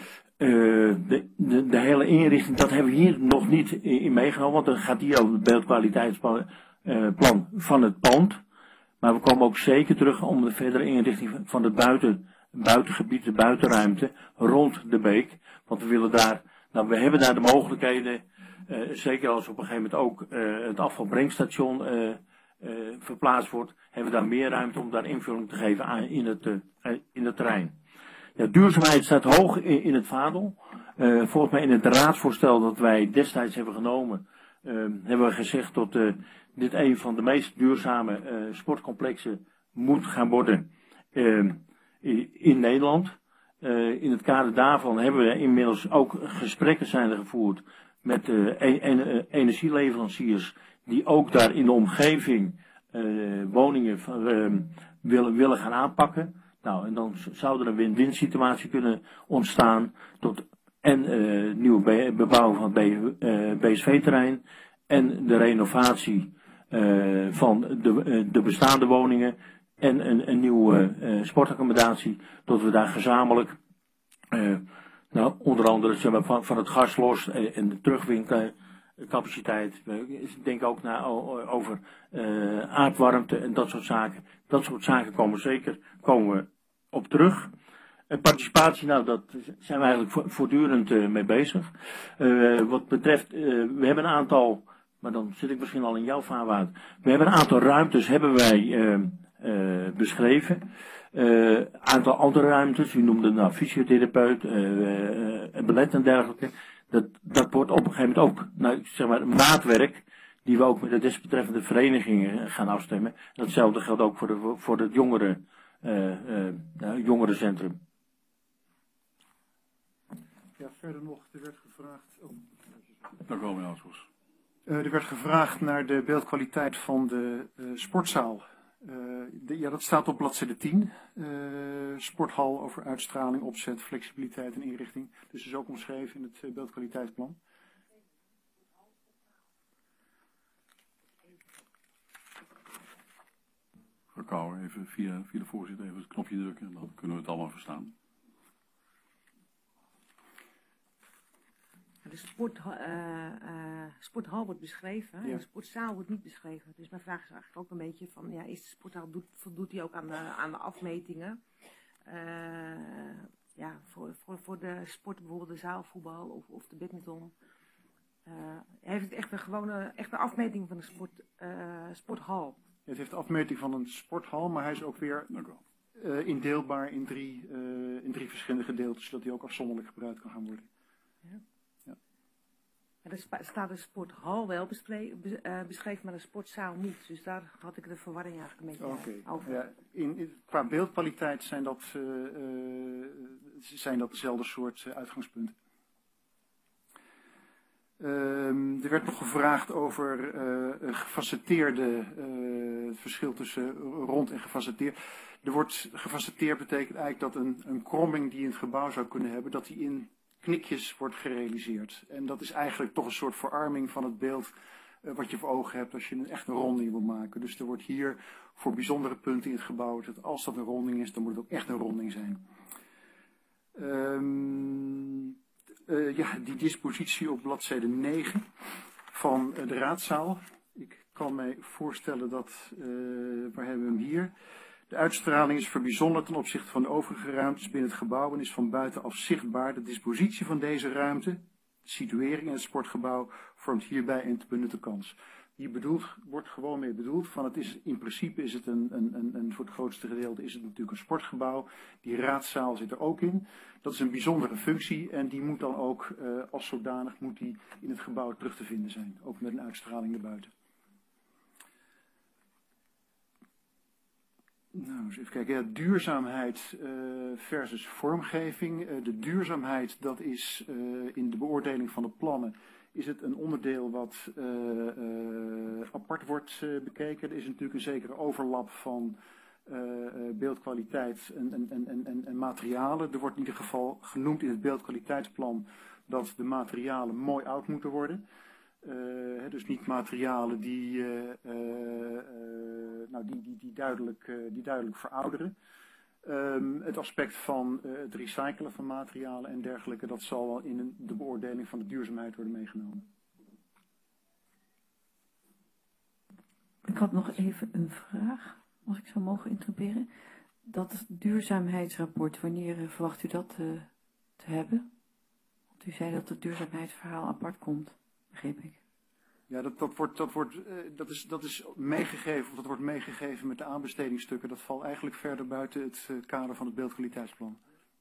Uh, de, de, de hele inrichting, dat hebben we hier nog niet in, in meegenomen, want dan gaat hier over het beeldkwaliteitsplan uh, plan van het pand. Maar we komen ook zeker terug om de verdere inrichting van het buiten, buitengebied, de buitenruimte rond de beek. Want we willen daar, nou we hebben daar de mogelijkheden, uh, zeker als op een gegeven moment ook uh, het afvalbrengstation uh, uh, verplaatst wordt, hebben we daar meer ruimte om daar invulling te geven aan in het, uh, in het terrein. Ja, duurzaamheid staat hoog in, in het vaandel. Uh, volgens mij in het raadsvoorstel dat wij destijds hebben genomen, uh, hebben we gezegd dat uh, dit een van de meest duurzame uh, sportcomplexen moet gaan worden uh, in Nederland. Uh, in het kader daarvan hebben we inmiddels ook gesprekken zijn er gevoerd met uh, en, en, uh, energieleveranciers die ook daar in de omgeving uh, woningen van, uh, willen, willen gaan aanpakken. Nou, en dan zou er een win-win situatie kunnen ontstaan tot en uh, nieuwe bebouwing van het uh, B S V-terrein en de renovatie uh, van de, uh, de bestaande woningen en een, een nieuwe uh, sportaccommodatie, dat we daar gezamenlijk, uh, nou, onder andere zeg maar, van, van het gas los en, en de terugwinkelcapaciteit. Ik denk ook na, over uh, aardwarmte en dat soort zaken. Dat soort zaken komen zeker komen we op terug. En participatie, nou, dat zijn we eigenlijk voortdurend uh, mee bezig. Uh, wat betreft, uh, we hebben een aantal, maar dan zit ik misschien al in jouw vaarwater. We hebben een aantal ruimtes, hebben wij uh, uh, beschreven. Een uh, aantal andere ruimtes, u noemde nou fysiotherapeut, uh, uh, ballet en dergelijke. Dat, dat wordt op een gegeven moment ook, nou, zeg maar, maatwerk, die we ook met de desbetreffende verenigingen gaan afstemmen. Datzelfde geldt ook voor, de, voor het jongeren, uh, uh, uh, jongerencentrum. Ja, verder nog, er werd gevraagd. Oh. Dank u wel, meneer Oudbos. Uh, er werd gevraagd naar de beeldkwaliteit van de uh, sportzaal. Uh, de, ja, dat staat op bladzijde tien. Uh, sporthal over uitstraling, opzet, flexibiliteit en inrichting. Dus is ook omschreven in het uh, beeldkwaliteitsplan. Mevrouw Kouwer, even via, via de voorzitter even het knopje drukken en dan kunnen we het allemaal verstaan. De sport, uh, uh, sporthal wordt beschreven ja. en de sportzaal wordt niet beschreven. Dus mijn vraag is eigenlijk ook een beetje van, ja, is de sporthal, doet, voldoet die ook aan de, aan de afmetingen? Uh, ja, voor, voor, voor de sport, bijvoorbeeld de zaalvoetbal of, of de badminton. Uh, heeft het echt een gewone, echt een afmeting van de sport, uh, sporthal? Het heeft de afmeting van een sporthal, maar hij is ook weer uh, indeelbaar in drie, uh, in drie verschillende gedeeltes, zodat hij ook afzonderlijk gebruikt kan gaan worden. Ja. Ja, er staat de sporthal wel beschreven, maar de sportzaal niet. Dus daar had ik de verwarring eigenlijk een beetje okay. over. Ja, in, in, qua beeldkwaliteit zijn dat, uh, uh, zijn dat dezelfde soort uh, uitgangspunten. Uh, er werd nog gevraagd over uh, een gefacetteerde, uh, het verschil tussen rond en gefacetteerd. Er wordt gefacetteerd betekent eigenlijk dat een, een kromming die je in het gebouw zou kunnen hebben, dat die in knikjes wordt gerealiseerd. En dat is eigenlijk toch een soort verarming van het beeld uh, wat je voor ogen hebt als je een echt een ronding wil maken. Dus er wordt hier voor bijzondere punten in het gebouw, dat als dat een ronding is, dan moet het ook echt een ronding zijn. Um, uh, ja, die dispositie op bladzijde negen van uh, de raadzaal. Ik kan mij voorstellen dat, uh, waar hebben we hem hier? De uitstraling is verbijzonderd ten opzichte van de overige ruimtes binnen het gebouw en is van buitenaf zichtbaar. De dispositie van deze ruimte, de situering in het sportgebouw, vormt hierbij een te benutte kans. hier bedoeld, wordt gewoon mee bedoeld. Van het is, in principe is het een, een, een, een, voor het grootste gedeelte is het natuurlijk een sportgebouw. Die raadzaal zit er ook in. Dat is een bijzondere functie en die moet dan ook uh, als zodanig moet die in het gebouw terug te vinden zijn. Ook met een uitstraling naar buiten. Nou, eens even kijken. Ja, duurzaamheid uh, versus vormgeving. Uh, de duurzaamheid, dat is uh, in de beoordeling van de plannen, is het een onderdeel wat uh, uh, apart wordt uh, bekeken. Er is natuurlijk een zekere overlap van uh, uh, beeldkwaliteit en, en, en, en, en materialen. Er wordt in ieder geval genoemd in het beeldkwaliteitsplan dat de materialen mooi oud moeten worden. Uh, dus niet materialen die, uh, uh, uh, nou, die, die, die, duidelijk, uh, die duidelijk verouderen. Um, het aspect van uh, het recyclen van materialen en dergelijke, dat zal wel in een, de beoordeling van de duurzaamheid worden meegenomen. Ik had nog even een vraag, als ik zou mogen interpreteren. Dat duurzaamheidsrapport, wanneer uh, verwacht u dat uh, te hebben? Want u zei dat het duurzaamheidsverhaal apart komt. Begreep ik. Ja, dat, dat, wordt, dat, wordt, uh, dat, is, dat is meegegeven, of dat wordt meegegeven met de aanbestedingsstukken. Dat valt eigenlijk verder buiten het uh, kader van het beeldkwaliteitsplan.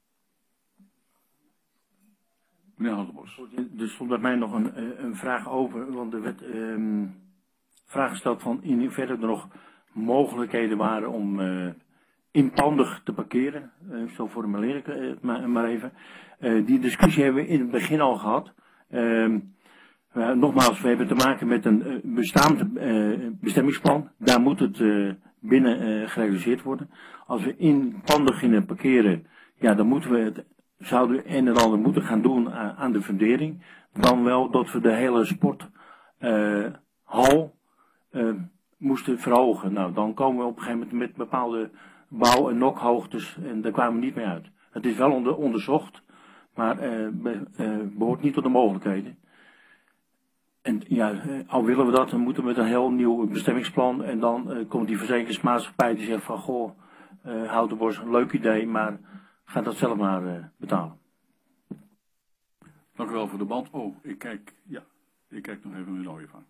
Meneer Handelbos. Er stond bij mij nog een, een vraag over, want er werd um, vraag gesteld van in hoeverre er nog mogelijkheden waren om uh, inpandig te parkeren. Uh, zo formuleer ik het uh, maar even. Uh, die discussie hebben we in het begin al gehad. Um, Uh, nogmaals, we hebben te maken met een uh, bestaand uh, bestemmingsplan. Daar moet het uh, binnen uh, gerealiseerd worden. Als we inpandig gingen parkeren, ja, dan moeten we het, zouden we een en ander moeten gaan doen uh, aan de fundering. Dan wel dat we de hele sporthal uh, uh, moesten verhogen. Nou, dan komen we op een gegeven moment met bepaalde bouw- en nokhoogtes en daar kwamen we niet mee uit. Het is wel onder, onderzocht, maar uh, be, uh, behoort niet tot de mogelijkheden. En ja, al willen we dat, dan moeten we met een heel nieuw bestemmingsplan. En dan uh, komt die verzekeringsmaatschappij die zegt van, goh, uh, Houtenbos, een leuk idee, maar ga dat zelf maar uh, betalen. Dank u wel voor de band. Oh, ik kijk, ja, ik kijk nog even meneer Ooyevaar.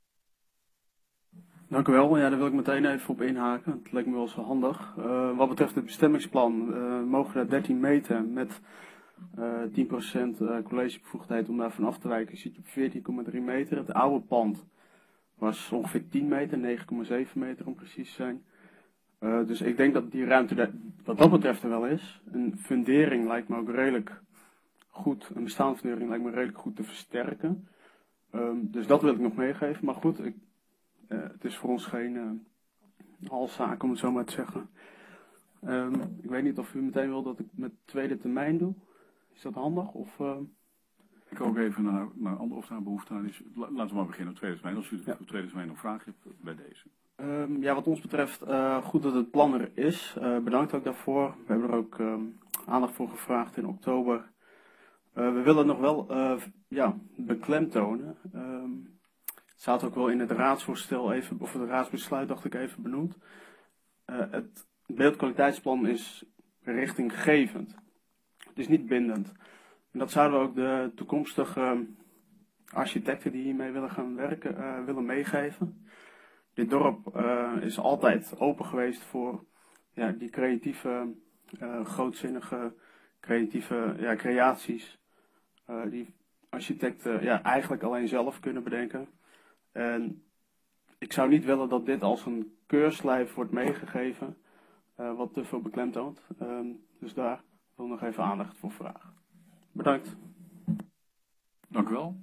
Dank u wel. Ja, daar wil ik meteen even op inhaken. Het lijkt me wel zo handig. Uh, wat betreft het bestemmingsplan uh, mogen we daar dertien meter met Uh, tien procent uh, collegebevoegdheid om daarvan af te wijken, zit je op veertien komma drie meter. Het oude pand was ongeveer tien meter, negen komma zeven meter om precies te zijn. Uh, dus ik denk dat die ruimte daar, wat dat betreft er wel is. Een fundering lijkt me ook redelijk goed, een bestaande fundering lijkt me redelijk goed te versterken. Um, dus dat wil ik nog meegeven. Maar goed, ik, uh, het is voor ons geen uh, halszaak om het zo maar te zeggen. Um, ik weet niet of u meteen wil dat ik met tweede termijn doe. Is dat handig? Of, uh... Ik ga ook even naar, naar andere of daar behoefte aan is. Laten we maar beginnen op tweede termijn. Als u ja. op tweede termijn nog vragen hebt bij deze. Um, ja, wat ons betreft uh, goed dat het plan er is. Uh, bedankt ook daarvoor. We hebben er ook um, aandacht voor gevraagd in oktober. Uh, we willen nog wel uh, ja, beklemtonen. Um, het staat ook wel in het raadsvoorstel even, of het raadsbesluit dacht ik even benoemd. Uh, het beeldkwaliteitsplan is richtinggevend. Het is niet bindend. En dat zouden we ook de toekomstige architecten die hiermee willen gaan werken, uh, willen meegeven. Dit dorp uh, is altijd open geweest voor ja, die creatieve, uh, grootzinnige, creatieve ja, creaties. Uh, die architecten ja, eigenlijk alleen zelf kunnen bedenken. En ik zou niet willen dat dit als een keurslijf wordt meegegeven, uh, wat te veel beklemtoont. Um, dus daar wil ik nog even aandacht voor vragen. Bedankt. Dank u wel.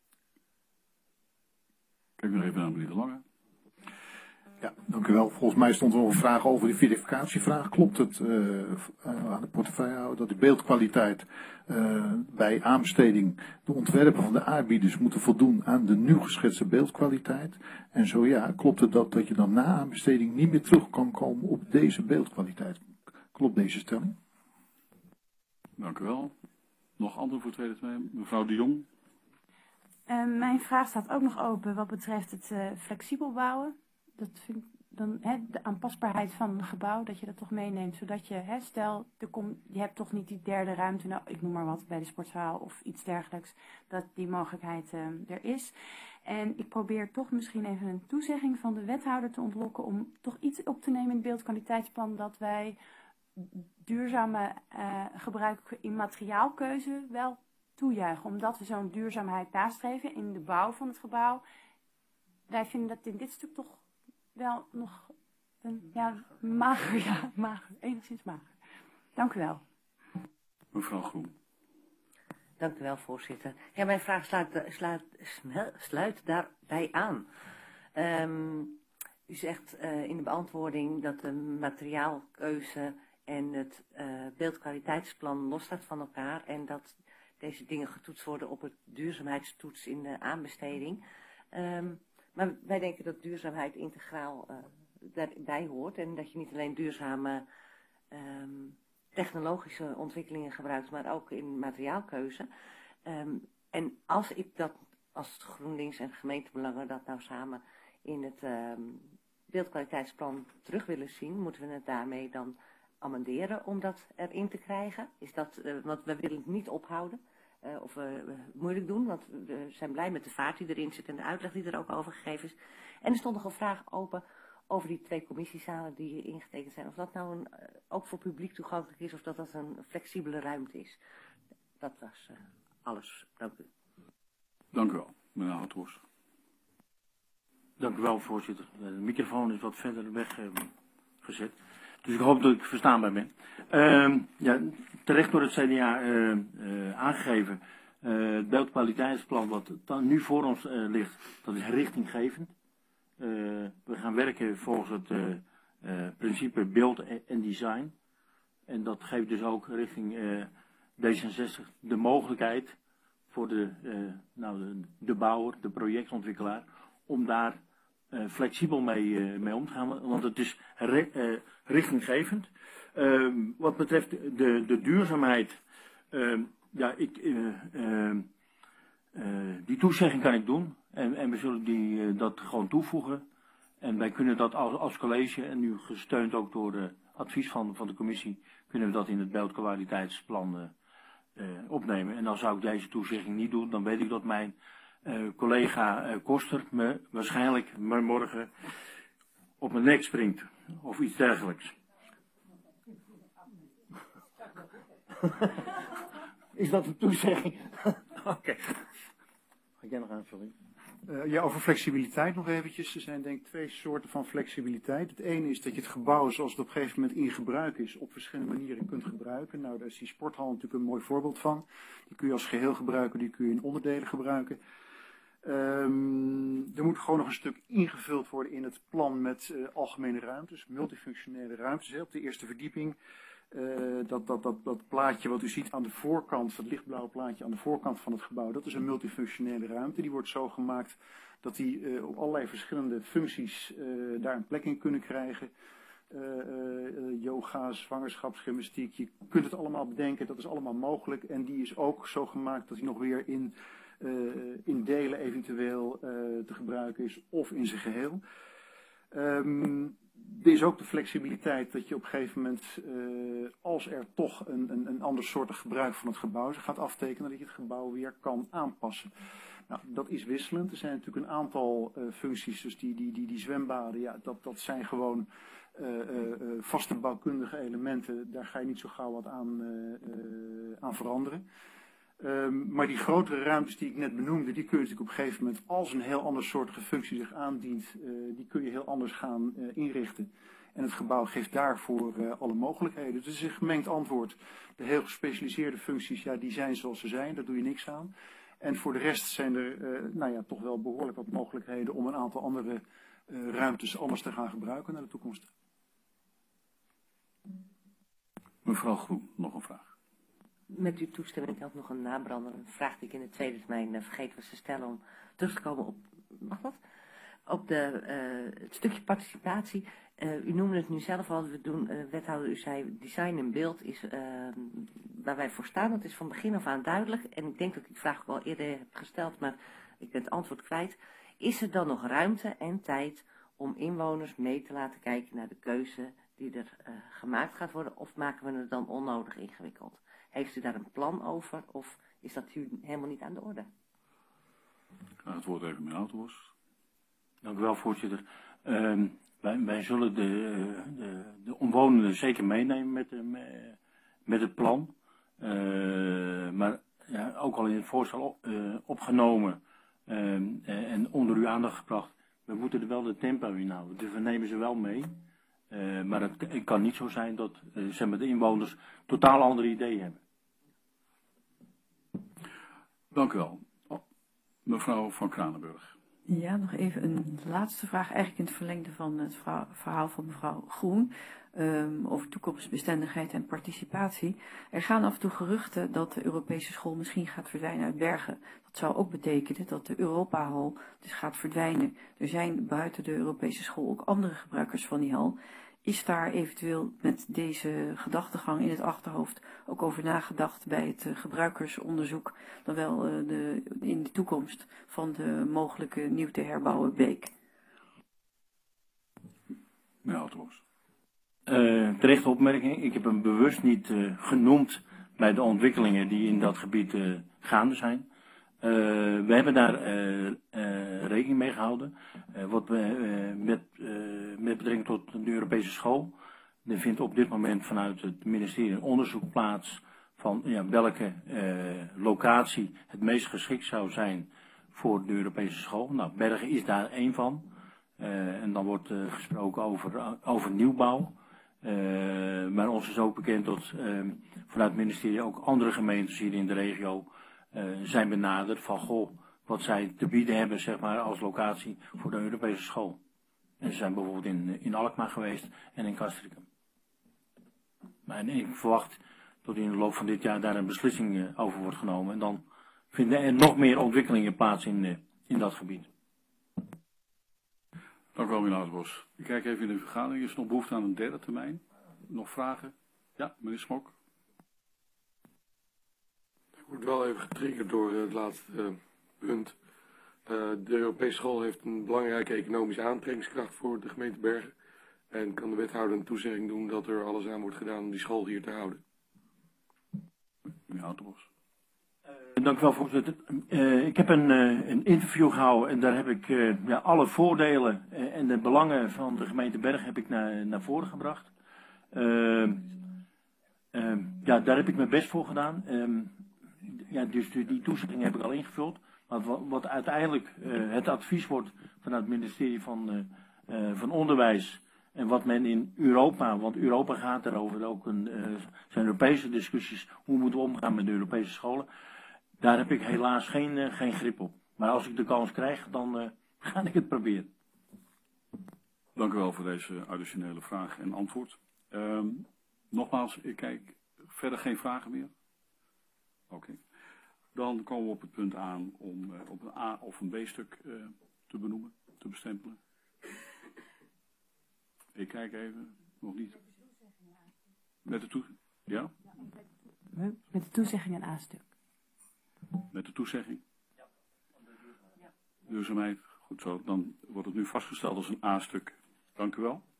Kijk nog even naar meneer De Lange. Ja, dank u wel. Volgens mij stond er nog een vraag over die verificatievraag. Klopt het uh, aan de portefeuillehouder dat de beeldkwaliteit uh, bij aanbesteding de ontwerpen van de aanbieders moeten voldoen aan de nieuw geschetste beeldkwaliteit? En zo ja, klopt het dat, dat je dan na aanbesteding niet meer terug kan komen op deze beeldkwaliteit? Klopt deze stelling? Dank u wel. Nog antwoord voor tweede termijn? Mevrouw De Jong. Uh, mijn vraag staat ook nog open wat betreft het uh, flexibel bouwen. Dat vind ik dan, hè, de aanpasbaarheid van een gebouw, dat je dat toch meeneemt. Zodat je, hè, stel, er komt, je hebt toch niet die derde ruimte, nou, ik noem maar wat, bij de sportzaal of iets dergelijks. Dat die mogelijkheid uh, er is. En ik probeer toch misschien even een toezegging van de wethouder te ontlokken om toch iets op te nemen in het beeldkwaliteitsplan dat wij duurzame uh, gebruik in materiaalkeuze wel toejuichen. Omdat we zo'n duurzaamheid nastreven in de bouw van het gebouw. Wij vinden dat in dit stuk toch wel nog een, ja, mager, ja, mager, enigszins mager. Dank u wel. Mevrouw Groen. Dank u wel, voorzitter. Ja, mijn vraag sluit, sluit, sluit daarbij aan. Um, u zegt uh, in de beantwoording dat de materiaalkeuze en het uh, beeldkwaliteitsplan losstaat van elkaar en dat deze dingen getoetst worden op het duurzaamheidstoets in de aanbesteding. Um, maar wij denken dat duurzaamheid integraal uh, daarbij hoort en dat je niet alleen duurzame um, technologische ontwikkelingen gebruikt, maar ook in materiaalkeuze. Um, en als ik dat, als GroenLinks en gemeentebelangen dat nou samen in het um, beeldkwaliteitsplan terug willen zien, moeten we het daarmee dan amenderen om dat erin te krijgen? Is dat, uh, want we willen het niet ophouden uh, of uh, moeilijk doen, want we zijn blij met de vaart die erin zit en de uitleg die er ook over gegeven is. En er stond nog een vraag open over die twee commissiezalen die hier ingetekend zijn. Of dat nou een, uh, ook voor publiek toegankelijk is of dat dat een flexibele ruimte is. Dat was uh, alles. Dank u. Dank u wel, meneer Houthorst. Dank u wel, voorzitter. De microfoon is wat verder weg uh, gezet. Dus ik hoop dat ik verstaanbaar ben. Uh, ja, terecht door het C D A uh, uh, aangegeven. Uh, het beeldkwaliteitsplan wat dan nu voor ons uh, ligt, dat is richtinggevend. Uh, we gaan werken volgens het uh, uh, principe beeld en design. En dat geeft dus ook richting uh, D zesenzestig de mogelijkheid voor de, uh, nou de, de bouwer, de projectontwikkelaar, om daar uh, flexibel mee, uh, mee om te gaan. Want het is re, uh, richtinggevend. Uh, wat betreft de, de duurzaamheid, uh, ja, ik, uh, uh, uh, die toezegging kan ik doen. En, en we zullen die, uh, dat gewoon toevoegen. En wij kunnen dat als, als college, en nu gesteund ook door het advies van, van de commissie, kunnen we dat in het beeldkwaliteitsplan uh, uh, opnemen. En dan zou ik deze toezegging niet doen, dan weet ik dat mijn uh, collega uh, Koster me waarschijnlijk me morgen op mijn nek springt. Of iets dergelijks. Is dat een toezegging? Oké. Okay. Ga jij nog aanvulling? Uh, ja, over flexibiliteit nog eventjes. Er zijn denk ik twee soorten van flexibiliteit. Het ene is dat je het gebouw zoals het op een gegeven moment in gebruik is, op verschillende manieren kunt gebruiken. Nou, daar is die sporthal natuurlijk een mooi voorbeeld van. Die kun je als geheel gebruiken, die kun je in onderdelen gebruiken. Um, er moet gewoon nog een stuk ingevuld worden in het plan met uh, algemene ruimtes, multifunctionele ruimtes, hè, op de eerste verdieping. Uh, dat, dat, dat, dat plaatje wat u ziet aan de voorkant, dat lichtblauwe plaatje aan de voorkant van het gebouw, dat is een multifunctionele ruimte. Die wordt zo gemaakt dat die uh, op allerlei verschillende functies uh, daar een plek in kunnen krijgen. Uh, uh, yoga, zwangerschapsgymnastiek, je kunt het allemaal bedenken, dat is allemaal mogelijk. En die is ook zo gemaakt dat die nog weer in, uh, in delen eventueel uh, te gebruiken is of in zijn geheel. Um, Er is ook de flexibiliteit dat je op een gegeven moment, uh, als er toch een, een, een ander soort gebruik van het gebouw gaat aftekenen, dat je het gebouw weer kan aanpassen. Nou, dat is wisselend. Er zijn natuurlijk een aantal uh, functies, dus die, die, die, die zwembaden, ja, dat, dat zijn gewoon uh, uh, vaste bouwkundige elementen. Daar ga je niet zo gauw wat aan, uh, uh, aan veranderen. Um, maar die grotere ruimtes die ik net benoemde, die kun je natuurlijk op een gegeven moment, als een heel andersoortige functie zich aandient, uh, die kun je heel anders gaan uh, inrichten. En het gebouw geeft daarvoor uh, alle mogelijkheden. Dus het is een gemengd antwoord. De heel gespecialiseerde functies, ja, die zijn zoals ze zijn, daar doe je niks aan. En voor de rest zijn er, uh, nou ja, toch wel behoorlijk wat mogelijkheden om een aantal andere uh, ruimtes anders te gaan gebruiken naar de toekomst. Mevrouw Groen, nog een vraag. Met uw toestemming had ik nog een nabrander, een vraag die ik in de tweede termijn uh, vergeten was te stellen om terug te komen op, mag dat? Op de, uh, het stukje participatie. Uh, u noemde het nu zelf al, we doen, uh, wethouder, u zei design en beeld is uh, waar wij voor staan. Dat is van begin af aan duidelijk. En ik denk dat ik die vraag ook al eerder heb gesteld, maar ik ben het antwoord kwijt. Is er dan nog ruimte en tijd om inwoners mee te laten kijken naar de keuze die er uh, gemaakt gaat worden? Of maken we het dan onnodig ingewikkeld? Heeft u daar een plan over of is dat u helemaal niet aan de orde? Graag het woord even met Autobos. Dank u wel, voorzitter. Uh, wij, wij zullen de, de, de omwonenden zeker meenemen met, de, met het plan. Uh, maar ja, ook al in het voorstel op, uh, opgenomen uh, en onder uw aandacht gebracht. We moeten er wel de tempo in houden. Dus we nemen ze wel mee. Uh, maar het, het kan niet zo zijn dat uh, zeg maar, de inwoners totaal andere ideeën hebben. Dank u wel. Oh, mevrouw van Kranenburg. Ja, nog even een laatste vraag, eigenlijk in het verlengde van het verhaal van mevrouw Groen, um, over toekomstbestendigheid en participatie. Er gaan af en toe geruchten dat de Europese school misschien gaat verdwijnen uit Bergen. Dat zou ook betekenen dat de Europahal dus gaat verdwijnen. Er zijn buiten de Europese school ook andere gebruikers van die hal. Is daar eventueel met deze gedachtegang in het achterhoofd ook over nagedacht bij het uh, gebruikersonderzoek, dan wel uh, de, in de toekomst van de mogelijke nieuw te herbouwen beek? Meneer Autobos. Uh, terechte opmerking. Ik heb hem bewust niet uh, genoemd bij de ontwikkelingen die in dat gebied uh, gaande zijn. Uh, we hebben daar uh, uh, rekening mee gehouden. Uh, wat we, uh, met, uh, met betrekking tot de Europese school. Er vindt op dit moment vanuit het ministerie een onderzoek plaats van ja, welke uh, locatie het meest geschikt zou zijn voor de Europese school. Nou, Bergen is daar één van. Uh, en dan wordt uh, gesproken over, over nieuwbouw. Uh, maar ons is ook bekend dat uh, vanuit het ministerie ook andere gemeentes hier in de regio Uh, zijn benaderd van, goh, wat zij te bieden hebben, zeg maar, als locatie voor de Europese school. En ze zijn bijvoorbeeld in, in Alkmaar geweest en in Castricum. Maar ik verwacht dat in de loop van dit jaar daar een beslissing uh, over wordt genomen. En dan vinden er nog meer ontwikkelingen plaats in, uh, in dat gebied. Dank u wel, meneer Autobos. Ik kijk even in de vergadering. Is er nog behoefte aan een derde termijn? Nog vragen? Ja, meneer Smok. Ik word wel even getriggerd door uh, het laatste uh, punt. Uh, de Europese school heeft een belangrijke economische aantrekkingskracht voor de gemeente Bergen. En kan de wethouder een toezegging doen dat er alles aan wordt gedaan om die school hier te houden. Meneer Autobos. Uh, dank u wel, voorzitter. Uh, ik heb een, uh, een interview gehouden en daar heb ik uh, ja, alle voordelen uh, en de belangen van de gemeente Bergen heb ik naar, naar voren gebracht. Uh, uh, ja, daar heb ik mijn best voor gedaan. Uh, Ja, dus die, die toezegging heb ik al ingevuld. Maar wat, wat uiteindelijk uh, het advies wordt vanuit het ministerie van, uh, uh, van Onderwijs. En wat men in Europa, want Europa gaat erover, ook een, uh, zijn Europese discussies. Hoe moeten we omgaan met de Europese scholen? Daar heb ik helaas geen, uh, geen grip op. Maar als ik de kans krijg, dan uh, ga ik het proberen. Dank u wel voor deze additionele vraag en antwoord. Um, nogmaals, ik kijk verder geen vragen meer. Oké. Okay. Dan komen we op het punt aan om uh, op een A of een B-stuk uh, te benoemen, te bestempelen. Ik kijk even, nog niet. Met de toezegging? Ja? Met de toezegging een A-stuk. Met de toezegging? Ja. Duurzaamheid. Goed zo, dan wordt het nu vastgesteld als een A-stuk. Dank u wel.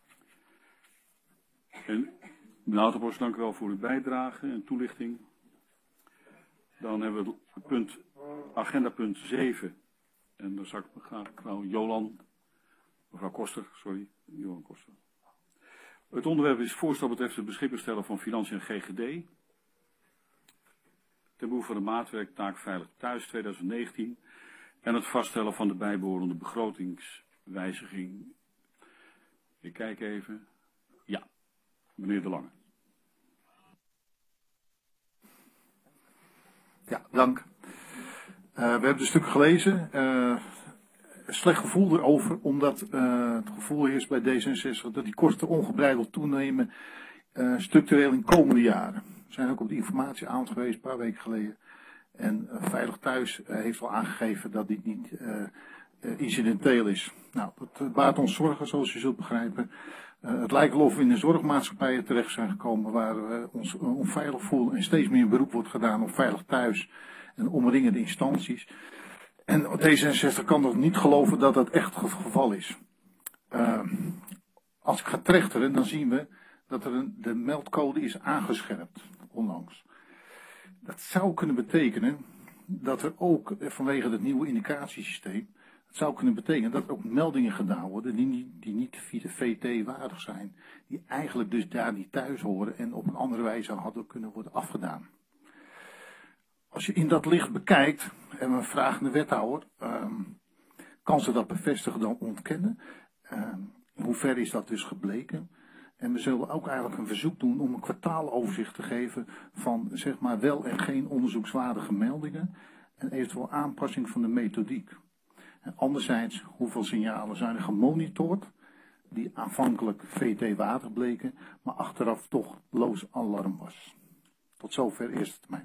En meneer Autobos, dank u wel voor uw bijdrage en toelichting. Dan hebben we het punt, agenda punt zeven. En dan zal ik graag mevrouw Jolan, mevrouw Koster, sorry, Johan Koster. Het onderwerp is voorstel betreft het beschikbaar stellen van financiën en G G D. Ten behoeve van de maatwerktaak Veilig Thuis twintig negentien. En het vaststellen van de bijbehorende begrotingswijziging. Ik kijk even. Ja, meneer De Lange. Ja, dank. Uh, we hebben de stukken gelezen. Uh, slecht gevoel erover, omdat uh, het gevoel heerst bij D zesenzestig dat die kosten ongebreideld toenemen, uh, structureel in komende jaren. We zijn ook op de informatieavond geweest, een paar weken geleden. En uh, Veilig Thuis uh, heeft al aangegeven dat dit niet uh, uh, incidenteel is. Nou, dat uh, baart ons zorgen, zoals je zult begrijpen. Uh, het lijkt wel of we in een zorgmaatschappijen terecht zijn gekomen waar we ons uh, onveilig voelen en steeds meer beroep wordt gedaan op Veilig Thuis en omringende instanties. En D zesenzestig kan toch niet geloven dat dat echt het geval is. Uh, als ik ga trechteren, dan zien we dat er een, de meldcode is aangescherpt, onlangs. Dat zou kunnen betekenen dat er ook vanwege het nieuwe indicatiesysteem, het zou kunnen betekenen dat er ook meldingen gedaan worden die niet, die niet via de V T waardig zijn. Die eigenlijk dus daar niet thuis horen en op een andere wijze hadden kunnen worden afgedaan. Als je in dat licht bekijkt, en we vragen de wethouder, um, kan ze dat bevestigen dan ontkennen? Um, in hoeverre is dat dus gebleken? En we zullen ook eigenlijk een verzoek doen om een kwartaaloverzicht te geven van zeg maar wel en geen onderzoekswaardige meldingen en eventueel aanpassing van de methodiek. En anderzijds, hoeveel signalen zijn er gemonitord die aanvankelijk V T-waardig bleken, maar achteraf toch loos alarm was. Tot zover eerste termijn.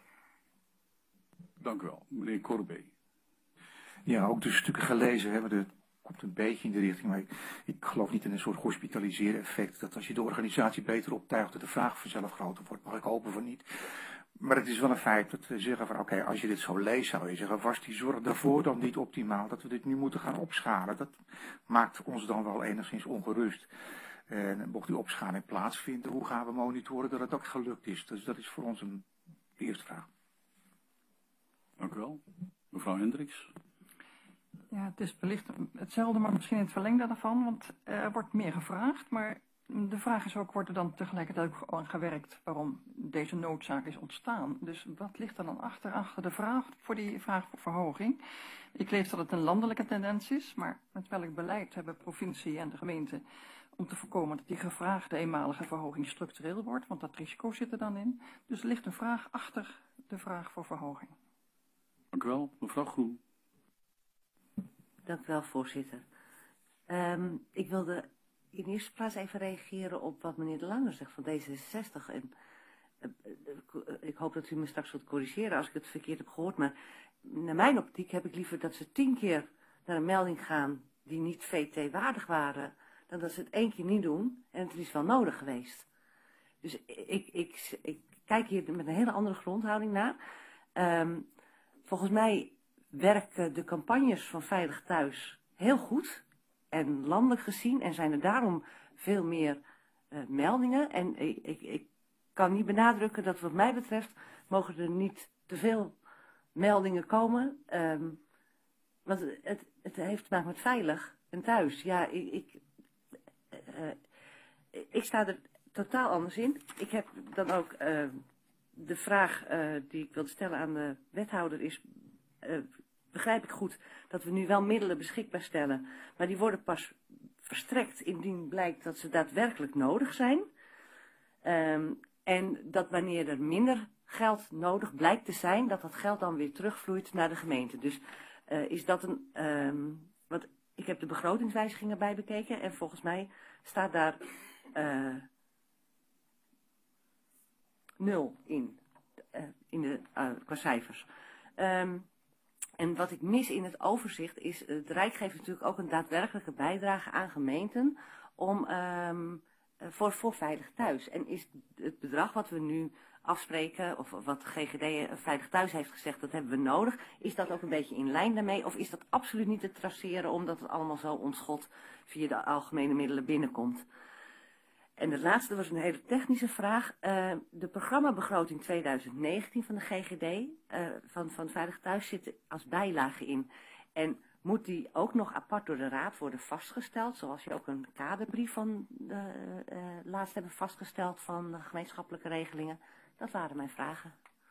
Dank u wel, meneer Corbet. Ja, ook de stukken gelezen hebben, dat komt een beetje in de richting, maar ik, ik geloof niet in een soort hospitaliseren effect, dat als je de organisatie beter optuigt, dat de vraag vanzelf groter wordt, mag ik hopen van niet. Maar het is wel een feit dat we zeggen van oké, okay, als je dit zo leest, zou je zeggen, was die zorg daarvoor dan niet optimaal, dat we dit nu moeten gaan opschalen. Dat maakt ons dan wel enigszins ongerust. En mocht die opschaling plaatsvinden, hoe gaan we monitoren dat het ook gelukt is? Dus dat is voor ons een de eerste vraag. Dank u wel. Mevrouw Hendricks. Ja, het is wellicht hetzelfde, maar misschien in het verlengde daarvan, want er wordt meer gevraagd, maar de vraag is ook, wordt er dan tegelijkertijd ook aan gewerkt waarom deze noodzaak is ontstaan? Dus wat ligt er dan achter, achter de vraag voor die vraag voor verhoging? Ik lees dat het een landelijke tendens is, maar met welk beleid hebben provincie en de gemeente om te voorkomen dat die gevraagde eenmalige verhoging structureel wordt, want dat risico zit er dan in. Dus er ligt een vraag achter de vraag voor verhoging. Dank u wel, mevrouw Groen. Dank u wel, voorzitter. Um, ik wilde in eerste plaats even reageren op wat meneer De Lange zegt van D zesenzestig. En, uh, uh, ik hoop dat u me straks wilt corrigeren als ik het verkeerd heb gehoord. Maar naar mijn optiek heb ik liever dat ze tien keer naar een melding gaan die niet V T-waardig waren, dan dat ze het één keer niet doen en het is wel nodig geweest. Dus ik, ik, ik kijk hier met een hele andere grondhouding naar. Um, volgens mij werken de campagnes van Veilig Thuis heel goed en landelijk gezien en zijn er daarom veel meer uh, meldingen. En ik, ik, ik kan niet benadrukken dat wat mij betreft mogen er niet te veel meldingen komen. Um, want het, het heeft te maken met veilig en thuis. Ja, ik, ik, uh, ik sta er totaal anders in. Ik heb dan ook uh, de vraag uh, die ik wilde stellen aan de wethouder is, uh, begrijp ik goed dat we nu wel middelen beschikbaar stellen, maar die worden pas verstrekt indien blijkt dat ze daadwerkelijk nodig zijn. Um, en dat wanneer er minder geld nodig blijkt te zijn, dat dat geld dan weer terugvloeit naar de gemeente. Dus uh, is dat een, um, want ik heb de begrotingswijzigingen bij bekeken en volgens mij staat daar uh, nul in, uh, in de, uh, qua cijfers. Um, en wat ik mis in het overzicht is, het Rijk geeft natuurlijk ook een daadwerkelijke bijdrage aan gemeenten om, um, voor, voor Veilig Thuis. En is het bedrag wat we nu afspreken, of wat G G D Veilig Thuis heeft gezegd, dat hebben we nodig, is dat ook een beetje in lijn daarmee? Of is dat absoluut niet te traceren, omdat het allemaal zo ontschot via de algemene middelen binnenkomt? En de laatste was een hele technische vraag. Uh, de programmabegroting twintig negentien van de G G D, uh, van, van Veilig Thuis, zit als bijlage in. En moet die ook nog apart door de Raad worden vastgesteld, zoals je ook een kaderbrief van de, uh, laatst hebben vastgesteld van de gemeenschappelijke regelingen? Dat waren mijn vragen.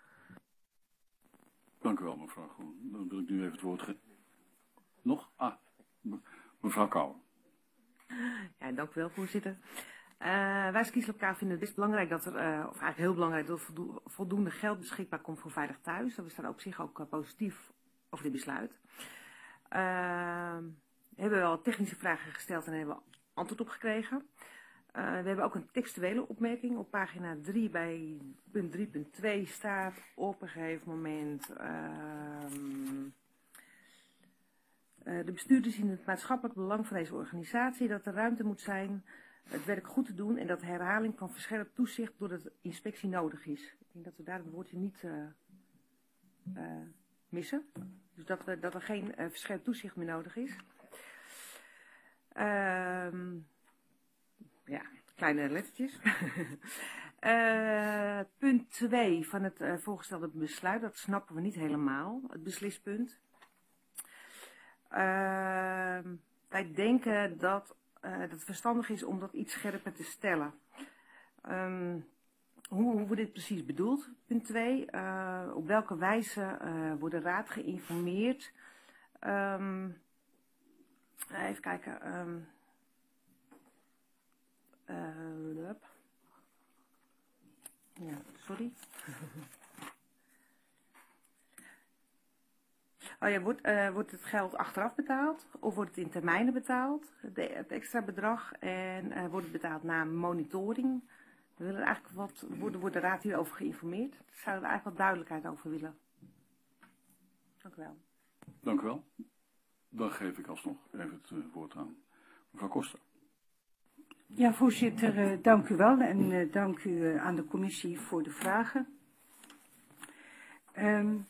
Dank u wel, mevrouw Groen. Dan wil ik nu even het woord geven. Nog? Ah, mevrouw Kouwer. Ja, dank u wel, voorzitter. Uh, wij als kieslokaal vinden het best belangrijk dat er, uh, of eigenlijk heel belangrijk, dat er voldo voldoende geld beschikbaar komt voor Veilig Thuis. We staan op zich ook uh, positief over dit besluit. Uh, we hebben wel technische vragen gesteld en daar hebben we antwoord op gekregen. Uh, we hebben ook een textuele opmerking. Op pagina drie bij punt drie punt twee staat op een gegeven moment, Uh, uh, de bestuurders zien het maatschappelijk belang van deze organisatie, dat er ruimte moet zijn het werk goed te doen en dat herhaling van verscherpt toezicht door de inspectie nodig is. Ik denk dat we daar het woordje niet uh, uh, missen. Dus dat, we, dat er geen uh, verscherpt toezicht meer nodig is. Uh, ja, kleine lettertjes. Uh, punt twee van het uh, voorgestelde besluit, dat snappen we niet helemaal, het beslispunt. Uh, wij denken dat, uh, dat het verstandig is om dat iets scherper te stellen. Um, hoe, hoe wordt dit precies bedoeld? Punt twee, uh, op welke wijze uh, wordt de raad geïnformeerd? Um, even kijken. Um, uh, Ja, sorry. Oh ja, wordt, uh, wordt het geld achteraf betaald of wordt het in termijnen betaald, de, het extra bedrag, en uh, wordt het betaald na monitoring? We willen eigenlijk wat, wordt, wordt de raad hierover geïnformeerd? Daar zouden we eigenlijk wat duidelijkheid over willen. Dank u wel. Dank u wel. Dan geef ik alsnog even het uh, woord aan mevrouw Koster. Ja, voorzitter, uh, dank u wel en uh, dank u uh, aan de commissie voor de vragen. Um,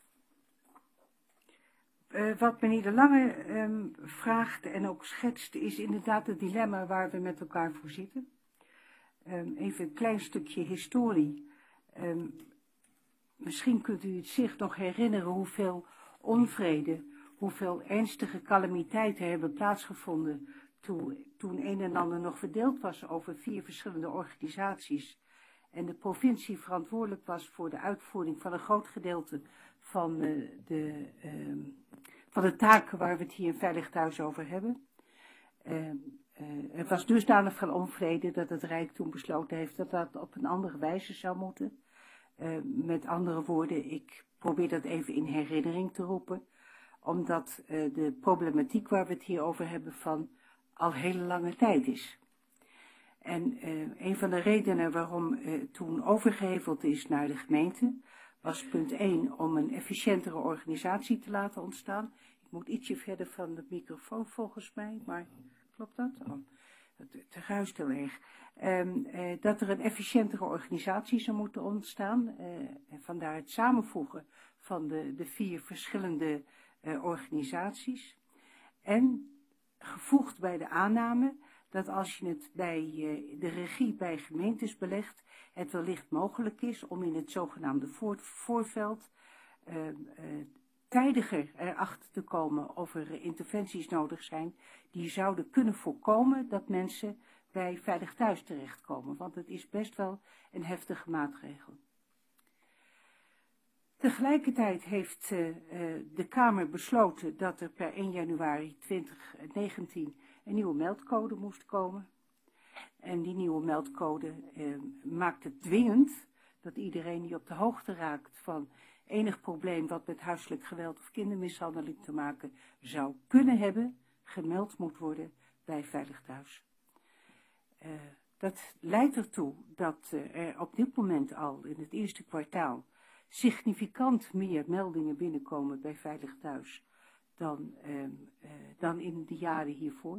uh, wat meneer De Lange um, vraagt en ook schetst is inderdaad het dilemma waar we met elkaar voor zitten. Um, even een klein stukje historie. Um, misschien kunt u het zich nog herinneren hoeveel onvrede, hoeveel ernstige calamiteiten hebben plaatsgevonden toen, toen een en ander nog verdeeld was over vier verschillende organisaties en de provincie verantwoordelijk was voor de uitvoering van een groot gedeelte van de, de, um, van de taken waar we het hier in Veilig Thuis over hebben. Um, uh, het was dusdanig van onvrede dat het Rijk toen besloten heeft dat dat op een andere wijze zou moeten. Uh, met andere woorden, ik probeer dat even in herinnering te roepen, omdat uh, de problematiek waar we het hier over hebben van al hele lange tijd is. En uh, een van de redenen waarom uh, toen overgeheveld is naar de gemeente, was punt één om een efficiëntere organisatie te laten ontstaan. Ik moet ietsje verder van de microfoon volgens mij, maar klopt dat? Oh, het, het ruist heel erg. Um, uh, dat er een efficiëntere organisatie zou moeten ontstaan. Uh, en vandaar het samenvoegen van de, de vier verschillende uh, organisaties. En gevoegd bij de aanname dat als je het bij uh, de regie bij gemeentes belegt, het wellicht mogelijk is om in het zogenaamde voor, voorveld uh, uh, tijdiger erachter te komen of er interventies nodig zijn die zouden kunnen voorkomen dat mensen bij Veilig Thuis terechtkomen, want het is best wel een heftige maatregel. Tegelijkertijd heeft uh, uh, de Kamer besloten dat er per één januari twintig negentien een nieuwe meldcode moest komen. En die nieuwe meldcode uh, maakt het dwingend dat iedereen die op de hoogte raakt van enig probleem wat met huiselijk geweld of kindermishandeling te maken zou kunnen hebben, gemeld moet worden bij Veilig Thuis. Uh, dat leidt ertoe dat uh, er op dit moment al in het eerste kwartaal significant meer meldingen binnenkomen bij Veilig Thuis dan, um, uh, dan in de jaren hiervoor.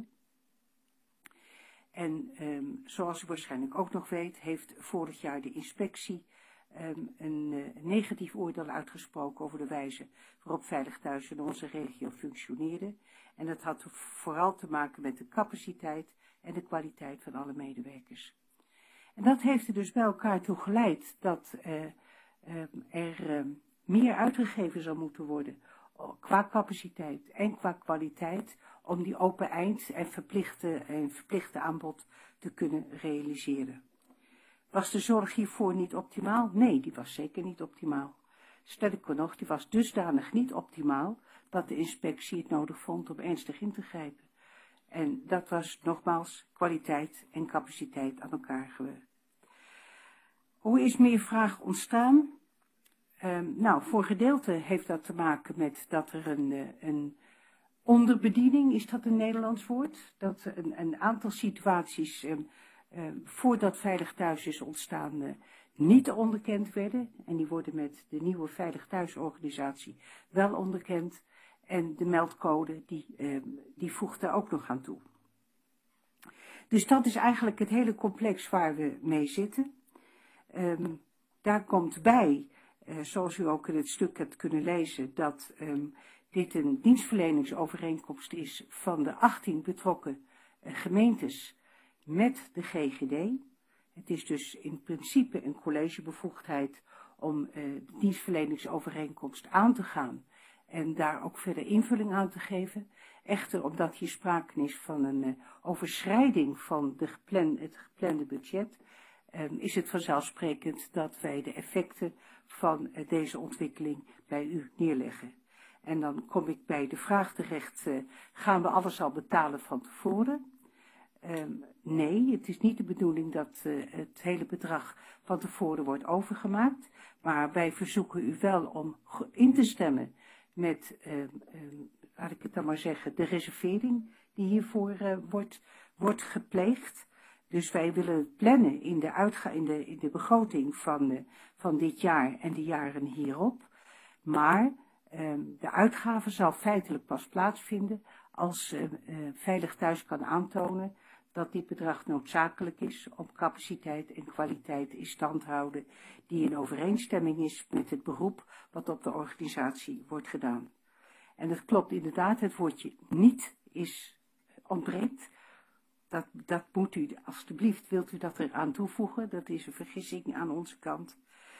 En um, zoals u waarschijnlijk ook nog weet, heeft vorig jaar de inspectie um, een uh, negatief oordeel uitgesproken over de wijze waarop Veilig Thuis in onze regio functioneerde. En dat had vooral te maken met de capaciteit en de kwaliteit van alle medewerkers. En dat heeft er dus bij elkaar toe geleid dat uh, uh, er uh, meer uitgegeven zou moeten worden qua capaciteit en qua kwaliteit om die open eind en verplichte, en verplichte aanbod te kunnen realiseren. Was de zorg hiervoor niet optimaal? Nee, die was zeker niet optimaal. Sterker nog, die was dusdanig niet optimaal dat de inspectie het nodig vond om ernstig in te grijpen. En dat was nogmaals kwaliteit en capaciteit aan elkaar gewerkt. Hoe is meer vraag ontstaan? Um, nou, voor gedeelte heeft dat te maken met dat er een, een onderbediening, is dat een Nederlands woord? Dat een, een aantal situaties um, um, voordat Veilig Thuis is ontstaan uh, niet onderkend werden. En die worden met de nieuwe Veilig Thuis organisatie wel onderkend. En de meldcode die, um, die voegt daar ook nog aan toe. Dus dat is eigenlijk het hele complex waar we mee zitten. Um, daar komt bij, uh, zoals u ook in het stuk hebt kunnen lezen, dat um, dit een dienstverleningsovereenkomst is van de achttien betrokken uh, gemeentes met de G G D. Het is dus in principe een collegebevoegdheid om uh, de dienstverleningsovereenkomst aan te gaan en daar ook verder invulling aan te geven. Echter, omdat hier sprake is van een uh, overschrijding van de gepland, het geplande budget, um, is het vanzelfsprekend dat wij de effecten van uh, deze ontwikkeling bij u neerleggen. En dan kom ik bij de vraag terecht, uh, gaan we alles al betalen van tevoren? Um, nee, het is niet de bedoeling dat uh, het hele bedrag van tevoren wordt overgemaakt. Maar wij verzoeken u wel om in te stemmen met, uh, uh, laat ik het dan maar zeggen, de reservering die hiervoor uh, wordt, wordt gepleegd. Dus wij willen het plannen in de, uitga in de, in de begroting van, uh, van dit jaar en de jaren hierop. Maar um, de uitgave zal feitelijk pas plaatsvinden als uh, uh, Veilig Thuis kan aantonen dat dit bedrag noodzakelijk is om capaciteit en kwaliteit in stand te houden die in overeenstemming is met het beroep wat op de organisatie wordt gedaan. En het klopt inderdaad, het woordje niet is ontbreekt. Dat, dat moet u, alstublieft, wilt u dat eraan toevoegen. Dat is een vergissing aan onze kant.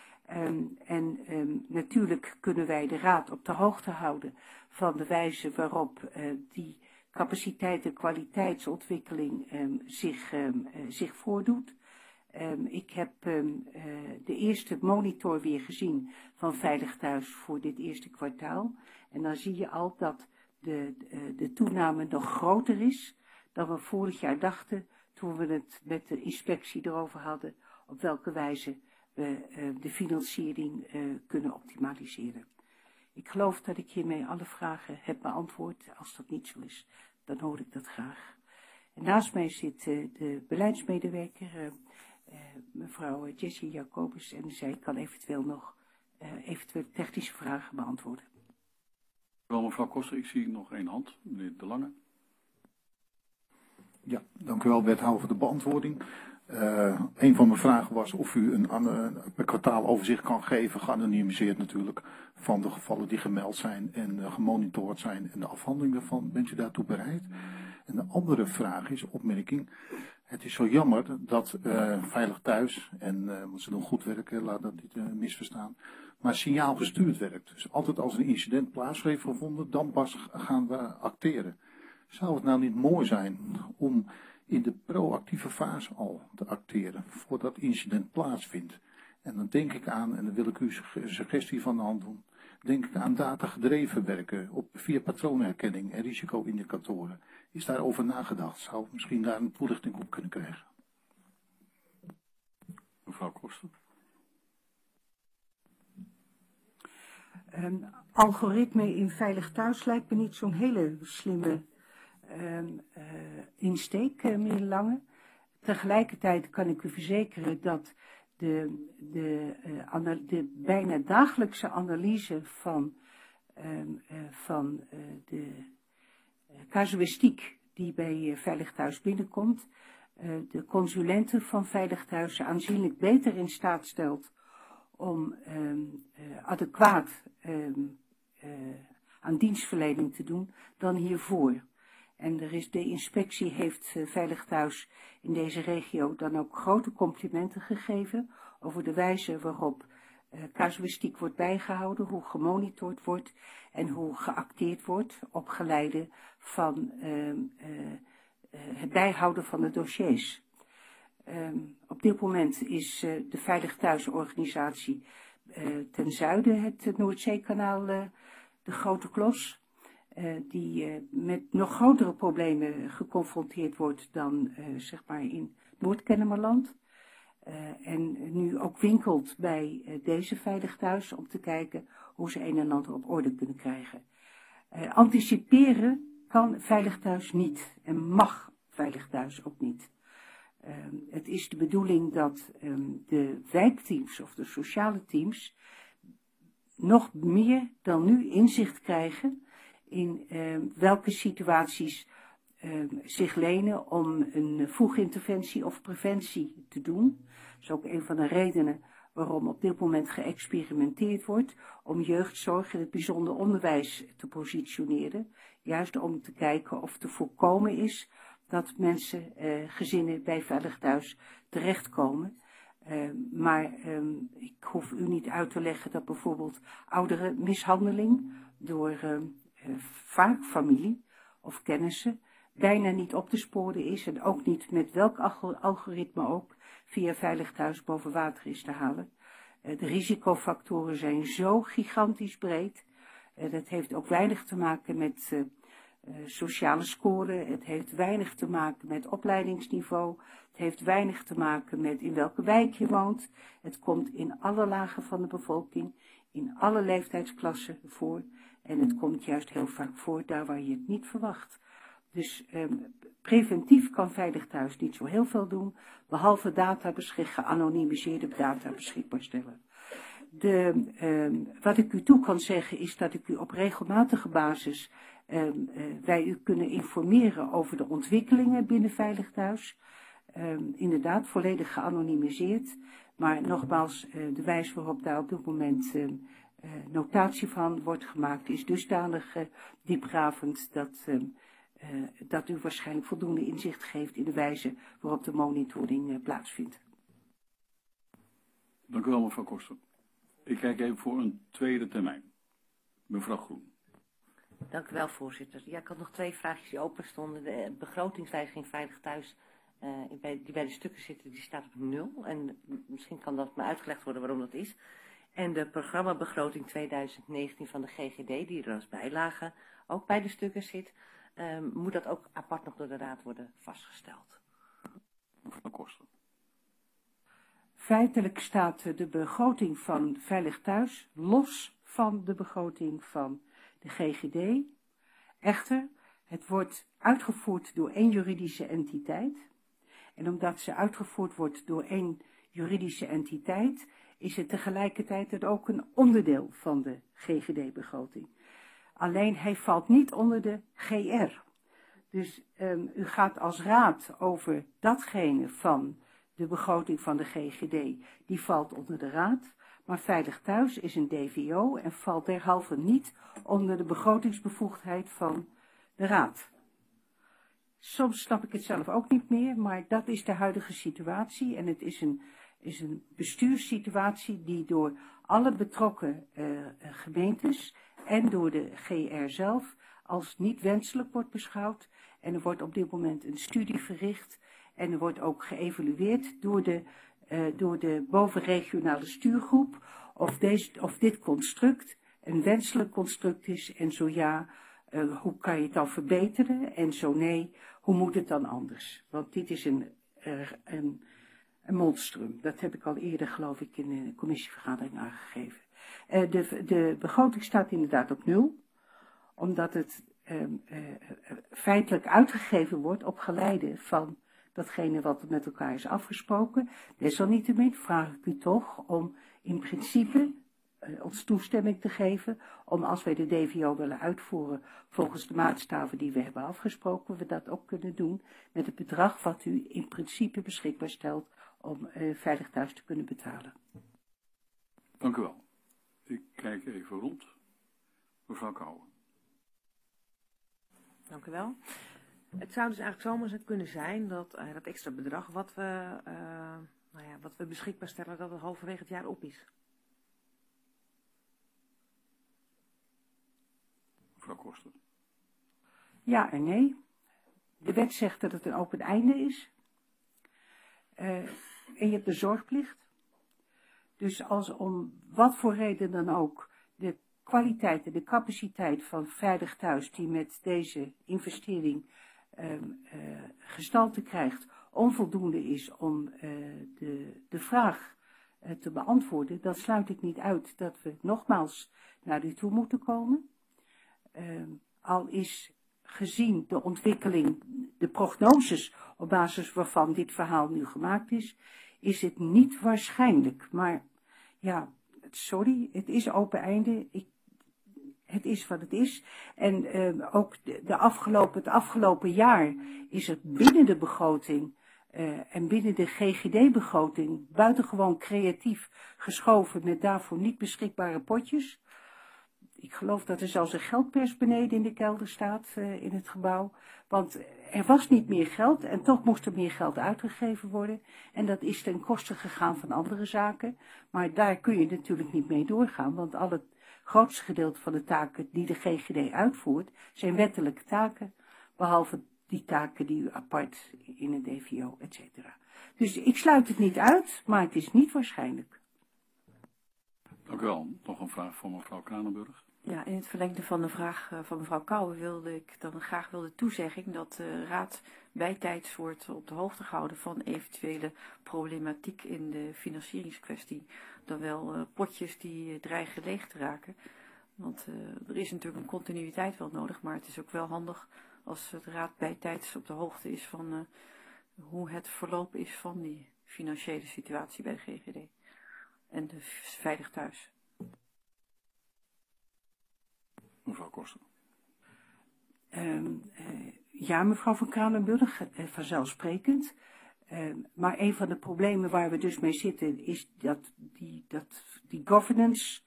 Um, en um, natuurlijk kunnen wij de Raad op de hoogte houden van de wijze waarop uh, die capaciteit en kwaliteitsontwikkeling um, zich, um, uh, zich voordoet. Um, ik heb um, uh, de eerste monitor weer gezien van Veilig Thuis voor dit eerste kwartaal. En dan zie je al dat de, de, de toename nog groter is dan we vorig jaar dachten toen we het met de inspectie erover hadden op welke wijze we uh, de financiering uh, kunnen optimaliseren. Ik geloof dat ik hiermee alle vragen heb beantwoord. Als dat niet zo is, dan hoor ik dat graag. En naast mij zit uh, de beleidsmedewerker, uh, uh, mevrouw Jessie Jacobus, en zij kan eventueel nog uh, eventueel technische vragen beantwoorden. Wel, mevrouw Koster, ik zie nog één hand, meneer De Lange. Ja, dank u wel, wethouder, voor de beantwoording. Uh, een van mijn vragen was of u een, een, een kwartaaloverzicht kan geven, geanonimiseerd natuurlijk, van de gevallen die gemeld zijn en uh, gemonitord zijn en de afhandeling daarvan. Bent u daartoe bereid? En de andere vraag is, opmerking, het is zo jammer dat uh, Veilig Thuis, en uh, want ze doen goed werken, laat dat niet uh, misverstaan, maar signaalgestuurd werkt. Dus altijd als een incident plaats heeft gevonden, dan pas gaan we acteren. Zou het nou niet mooi zijn om in de proactieve fase al te acteren, voordat incident plaatsvindt? En dan denk ik aan, en dan wil ik u een suggestie van de hand doen, denk ik aan datagedreven werken op, via patroonherkenning en risico-indicatoren. Is daarover nagedacht? Zou ik misschien daar een toelichting op kunnen krijgen? Mevrouw Koster. Um, algoritme in Veilig Thuis lijkt me niet zo'n hele slimme Um, uh, insteek, uh, meneer Lange. Tegelijkertijd kan ik u verzekeren dat de, de, uh, de bijna dagelijkse analyse van, um, uh, van uh, de uh, casuïstiek die bij uh, Veilig Thuis binnenkomt, uh, de consulenten van Veilig Thuis aanzienlijk beter in staat stelt om um, uh, adequaat um, uh, aan dienstverlening te doen dan hiervoor. En er is, de inspectie heeft uh, Veilig Thuis in deze regio dan ook grote complimenten gegeven over de wijze waarop uh, casuïstiek wordt bijgehouden, hoe gemonitord wordt en hoe geacteerd wordt op geleide van uh, uh, uh, het bijhouden van de dossiers. Um, op dit moment is uh, de Veilig Thuis organisatie uh, ten zuiden het Noordzeekanaal uh, de grote klos. Uh, die uh, met nog grotere problemen geconfronteerd wordt dan uh, zeg maar in Noord-Kennemerland. Uh, en nu ook winkelt bij uh, deze Veilig Thuis om te kijken hoe ze een en ander op orde kunnen krijgen. Uh, anticiperen kan Veilig Thuis niet en mag Veilig Thuis ook niet. Uh, het is de bedoeling dat um, de wijkteams of de sociale teams nog meer dan nu inzicht krijgen in uh, welke situaties uh, zich lenen om een vroeginterventie of preventie te doen. Dat is ook een van de redenen waarom op dit moment geëxperimenteerd wordt om jeugdzorg in het bijzonder onderwijs te positioneren. Juist om te kijken of te voorkomen is dat mensen, uh, gezinnen bij Veilig Thuis terechtkomen. Uh, maar um, ik hoef u niet uit te leggen dat bijvoorbeeld ouderenmishandeling door uh, uh, vaak familie of kennissen bijna niet op te sporen is en ook niet met welk algoritme ook via Veilig Thuis boven water is te halen. Uh, de risicofactoren zijn zo gigantisch breed. Uh, dat heeft ook weinig te maken met uh, uh, sociale scoren. Het heeft weinig te maken met opleidingsniveau. Het heeft weinig te maken met in welke wijk je woont. Het komt in alle lagen van de bevolking, in alle leeftijdsklassen voor. En het komt juist heel vaak voor daar waar je het niet verwacht. Dus um, preventief kan Veilig Thuis niet zo heel veel doen, behalve data beschik, geanonimiseerde data beschikbaar stellen. De, um, wat ik u toe kan zeggen is dat ik u op regelmatige basis um, uh, wij u kunnen informeren over de ontwikkelingen binnen Veilig Thuis. Um, inderdaad, volledig geanonimiseerd. Maar nogmaals, uh, de wijze waarop daar op dit moment uh, uh, notatie van wordt gemaakt is dusdanig uh, diepgravend dat, uh, uh, dat u waarschijnlijk voldoende inzicht geeft in de wijze waarop de monitoring uh, plaatsvindt. Dank u wel, mevrouw Koster. Ik kijk even voor een tweede termijn. Mevrouw Groen. Dank u wel, voorzitter. Ja, ik had nog twee vraagjes die open stonden. De begrotingswijziging Veilig Thuis, uh, die bij de stukken zitten, die staat op nul. En misschien kan dat me uitgelegd worden waarom dat is. En de programmabegroting tweeduizend negentien van de G G D, die er als bijlage ook bij de stukken zit, uh, moet dat ook apart nog door de Raad worden vastgesteld. Mevrouw Koster. Feitelijk staat de begroting van Veilig Thuis los van de begroting van de G G D. Echter, het wordt uitgevoerd door één juridische entiteit. En omdat ze uitgevoerd wordt door één juridische entiteit, is het tegelijkertijd ook een onderdeel van de G G D-begroting. Alleen hij valt niet onder de G R. Dus um, u gaat als raad over datgene van de begroting van de G G D, die valt onder de raad. Maar Veilig Thuis is een D V O en valt derhalve niet onder de begrotingsbevoegdheid van de raad. Soms snap ik het zelf ook niet meer, maar dat is de huidige situatie. En het is een, is een bestuurssituatie die door alle betrokken uh, gemeentes en door de G R zelf als niet wenselijk wordt beschouwd. En er wordt op dit moment een studie verricht en er wordt ook geëvalueerd door de, uh, door de bovenregionale stuurgroep of, deze, of dit construct een wenselijk construct is en zo ja, uh, hoe kan je het dan verbeteren en zo nee, hoe moet het dan anders? Want dit is een, uh, een, een monstrum. Dat heb ik al eerder, geloof ik, in de commissievergadering aangegeven. Uh, de, de begroting staat inderdaad op nul, omdat het uh, uh, feitelijk uitgegeven wordt op geleide van datgene wat met elkaar is afgesproken. Desalniettemin vraag ik u toch om in principe uh, ons toestemming te geven om als wij de D V O willen uitvoeren volgens de maatstaven die we hebben afgesproken, we dat ook kunnen doen met het bedrag wat u in principe beschikbaar stelt om uh, Veilig Thuis te kunnen betalen. Dank u wel. Ik kijk even rond. Mevrouw Kouwen. Dank u wel. Het zou dus eigenlijk zomaar eens kunnen zijn dat uh, dat extra bedrag wat we, uh, nou ja, wat we beschikbaar stellen, dat het halverwege het jaar op is. Mevrouw Koster. Ja en nee. De wet zegt dat het een open einde is. Uh, en je hebt de zorgplicht. Dus als om wat voor reden dan ook de kwaliteit en de capaciteit van Veilig Thuis die met deze investering um, uh, gestalte krijgt, onvoldoende is om uh, de, de vraag uh, te beantwoorden, dan sluit ik niet uit dat we nogmaals naar u toe moeten komen. Um, al is gezien de ontwikkeling, de prognoses op basis waarvan dit verhaal nu gemaakt is, is het niet waarschijnlijk. Maar ja, sorry, het is open einde. Ik, het is wat het is. En uh, ook de, de afgelopen, het afgelopen jaar is er binnen de begroting uh, en binnen de G G D-begroting buitengewoon creatief geschoven met daarvoor niet beschikbare potjes. ik geloof dat er zelfs een geldpers beneden in de kelder staat uh, in het gebouw. Want er was niet meer geld en toch moest er meer geld uitgegeven worden. En dat is ten koste gegaan van andere zaken. Maar daar kun je natuurlijk niet mee doorgaan, want al het grootste gedeelte van de taken die de G G D uitvoert, zijn wettelijke taken. Behalve die taken die u apart in een D V O, et cetera. Dus ik sluit het niet uit, maar het is niet waarschijnlijk. Dank u wel. Nog een vraag voor mevrouw Kranenburg. Ja, in het verlengde van de vraag uh, van mevrouw Kouwen wilde ik dan graag wilde toezegging dat de Raad bijtijds wordt op de hoogte gehouden van eventuele problematiek in de financieringskwestie. Dan wel uh, potjes die uh, dreigen leeg te raken. Want uh, er is natuurlijk een continuïteit wel nodig, maar het is ook wel handig als de Raad bijtijds op de hoogte is van uh, hoe het verloop is van die financiële situatie bij de G G D. En de Veilig Thuis. Mevrouw Koster. Um, uh, ja, mevrouw van Kranenburg, uh, vanzelfsprekend. Uh, maar een van de problemen waar we dus mee zitten is dat die, dat, die governance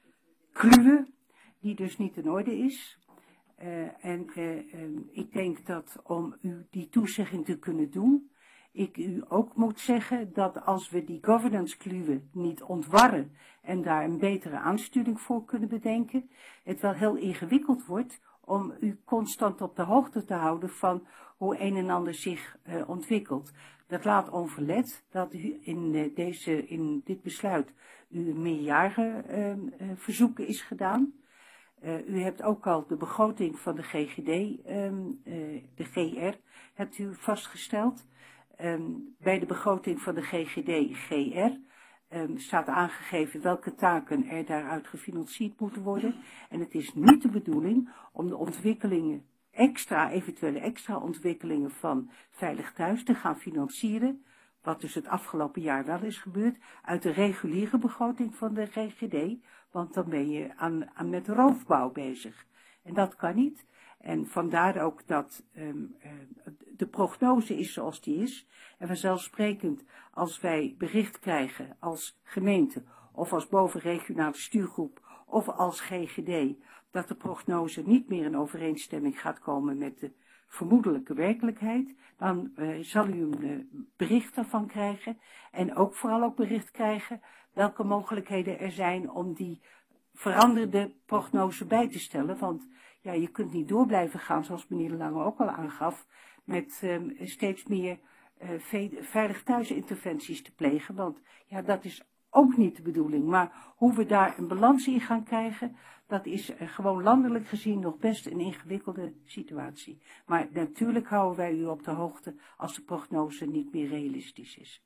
kluwe, die dus niet in orde is. Uh, en uh, um, ik denk dat om u die toezegging te kunnen doen, ik u ook moet zeggen dat als we die governance kluwe niet ontwarren en daar een betere aansturing voor kunnen bedenken, het wel heel ingewikkeld wordt om u constant op de hoogte te houden van hoe een en ander zich uh, ontwikkelt. Dat laat onverlet dat u in, uh, deze, in dit besluit u een meerjaren uh, uh, verzoeken is gedaan. Uh, u hebt ook al de begroting van de G G D, um, uh, de G R, hebt u vastgesteld. Um, bij de begroting van de G G D, G R, um, staat aangegeven welke taken er daaruit gefinancierd moeten worden. En het is niet de bedoeling om de ontwikkelingen, extra, eventuele extra ontwikkelingen van Veilig Thuis te gaan financieren, wat dus het afgelopen jaar wel is gebeurd, uit de reguliere begroting van de G G D, want dan ben je aan, aan met roofbouw bezig. En dat kan niet. En vandaar ook dat um, uh, de prognose is zoals die is. En vanzelfsprekend, als wij bericht krijgen als gemeente of als bovenregionale stuurgroep of als G G D, dat de prognose niet meer in overeenstemming gaat komen met de vermoedelijke werkelijkheid, dan uh, zal u een uh, bericht daarvan krijgen. En ook vooral ook bericht krijgen welke mogelijkheden er zijn om die veranderde prognose bij te stellen. Want ja, je kunt niet door blijven gaan, zoals meneer De Lange ook al aangaf, met um, steeds meer uh, veilig thuisinterventies te plegen. Want ja, dat is ook niet de bedoeling. Maar hoe we daar een balans in gaan krijgen, dat is uh, gewoon landelijk gezien nog best een ingewikkelde situatie. Maar natuurlijk houden wij u op de hoogte als de prognose niet meer realistisch is.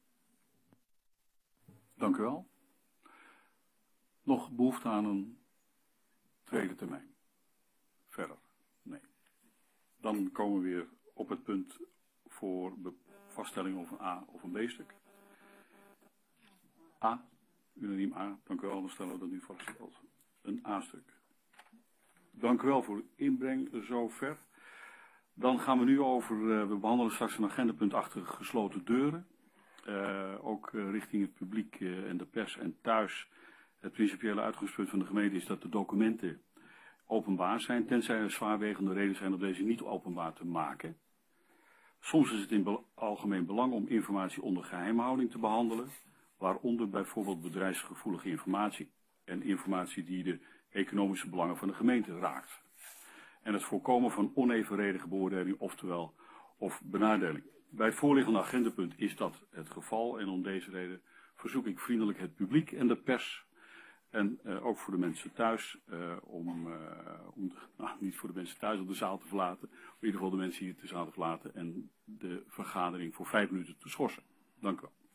Dank u wel. Nog behoefte aan een tweede termijn? Verder? Nee. Dan komen we weer op het punt voor de vaststelling of een A of een B-stuk. A, unaniem A. Dank u wel, dan stellen we dat nu vast als een A-stuk. Dank u wel voor uw inbreng zover. Dan gaan we nu over, uh, we behandelen straks een agendapunt achter gesloten deuren. Uh, ook uh, richting het publiek uh, en de pers en thuis. Het principiële uitgangspunt van de gemeente is dat de documenten openbaar zijn, tenzij er zwaarwegende redenen zijn om deze niet openbaar te maken. Soms is het in be- algemeen belang om informatie onder geheimhouding te behandelen, waaronder bijvoorbeeld bedrijfsgevoelige informatie en informatie die de economische belangen van de gemeente raakt. En het voorkomen van onevenredige beoordeling, oftewel of benadeling. Bij het voorliggende agendapunt is dat het geval en om deze reden verzoek ik vriendelijk het publiek en de pers en uh, ook voor de mensen thuis, uh, om, uh, om de, nou, niet voor de mensen thuis om de zaal te verlaten, in ieder geval de mensen hier de zaal te verlaten en de vergadering voor vijf minuten te schorsen. Dank u wel.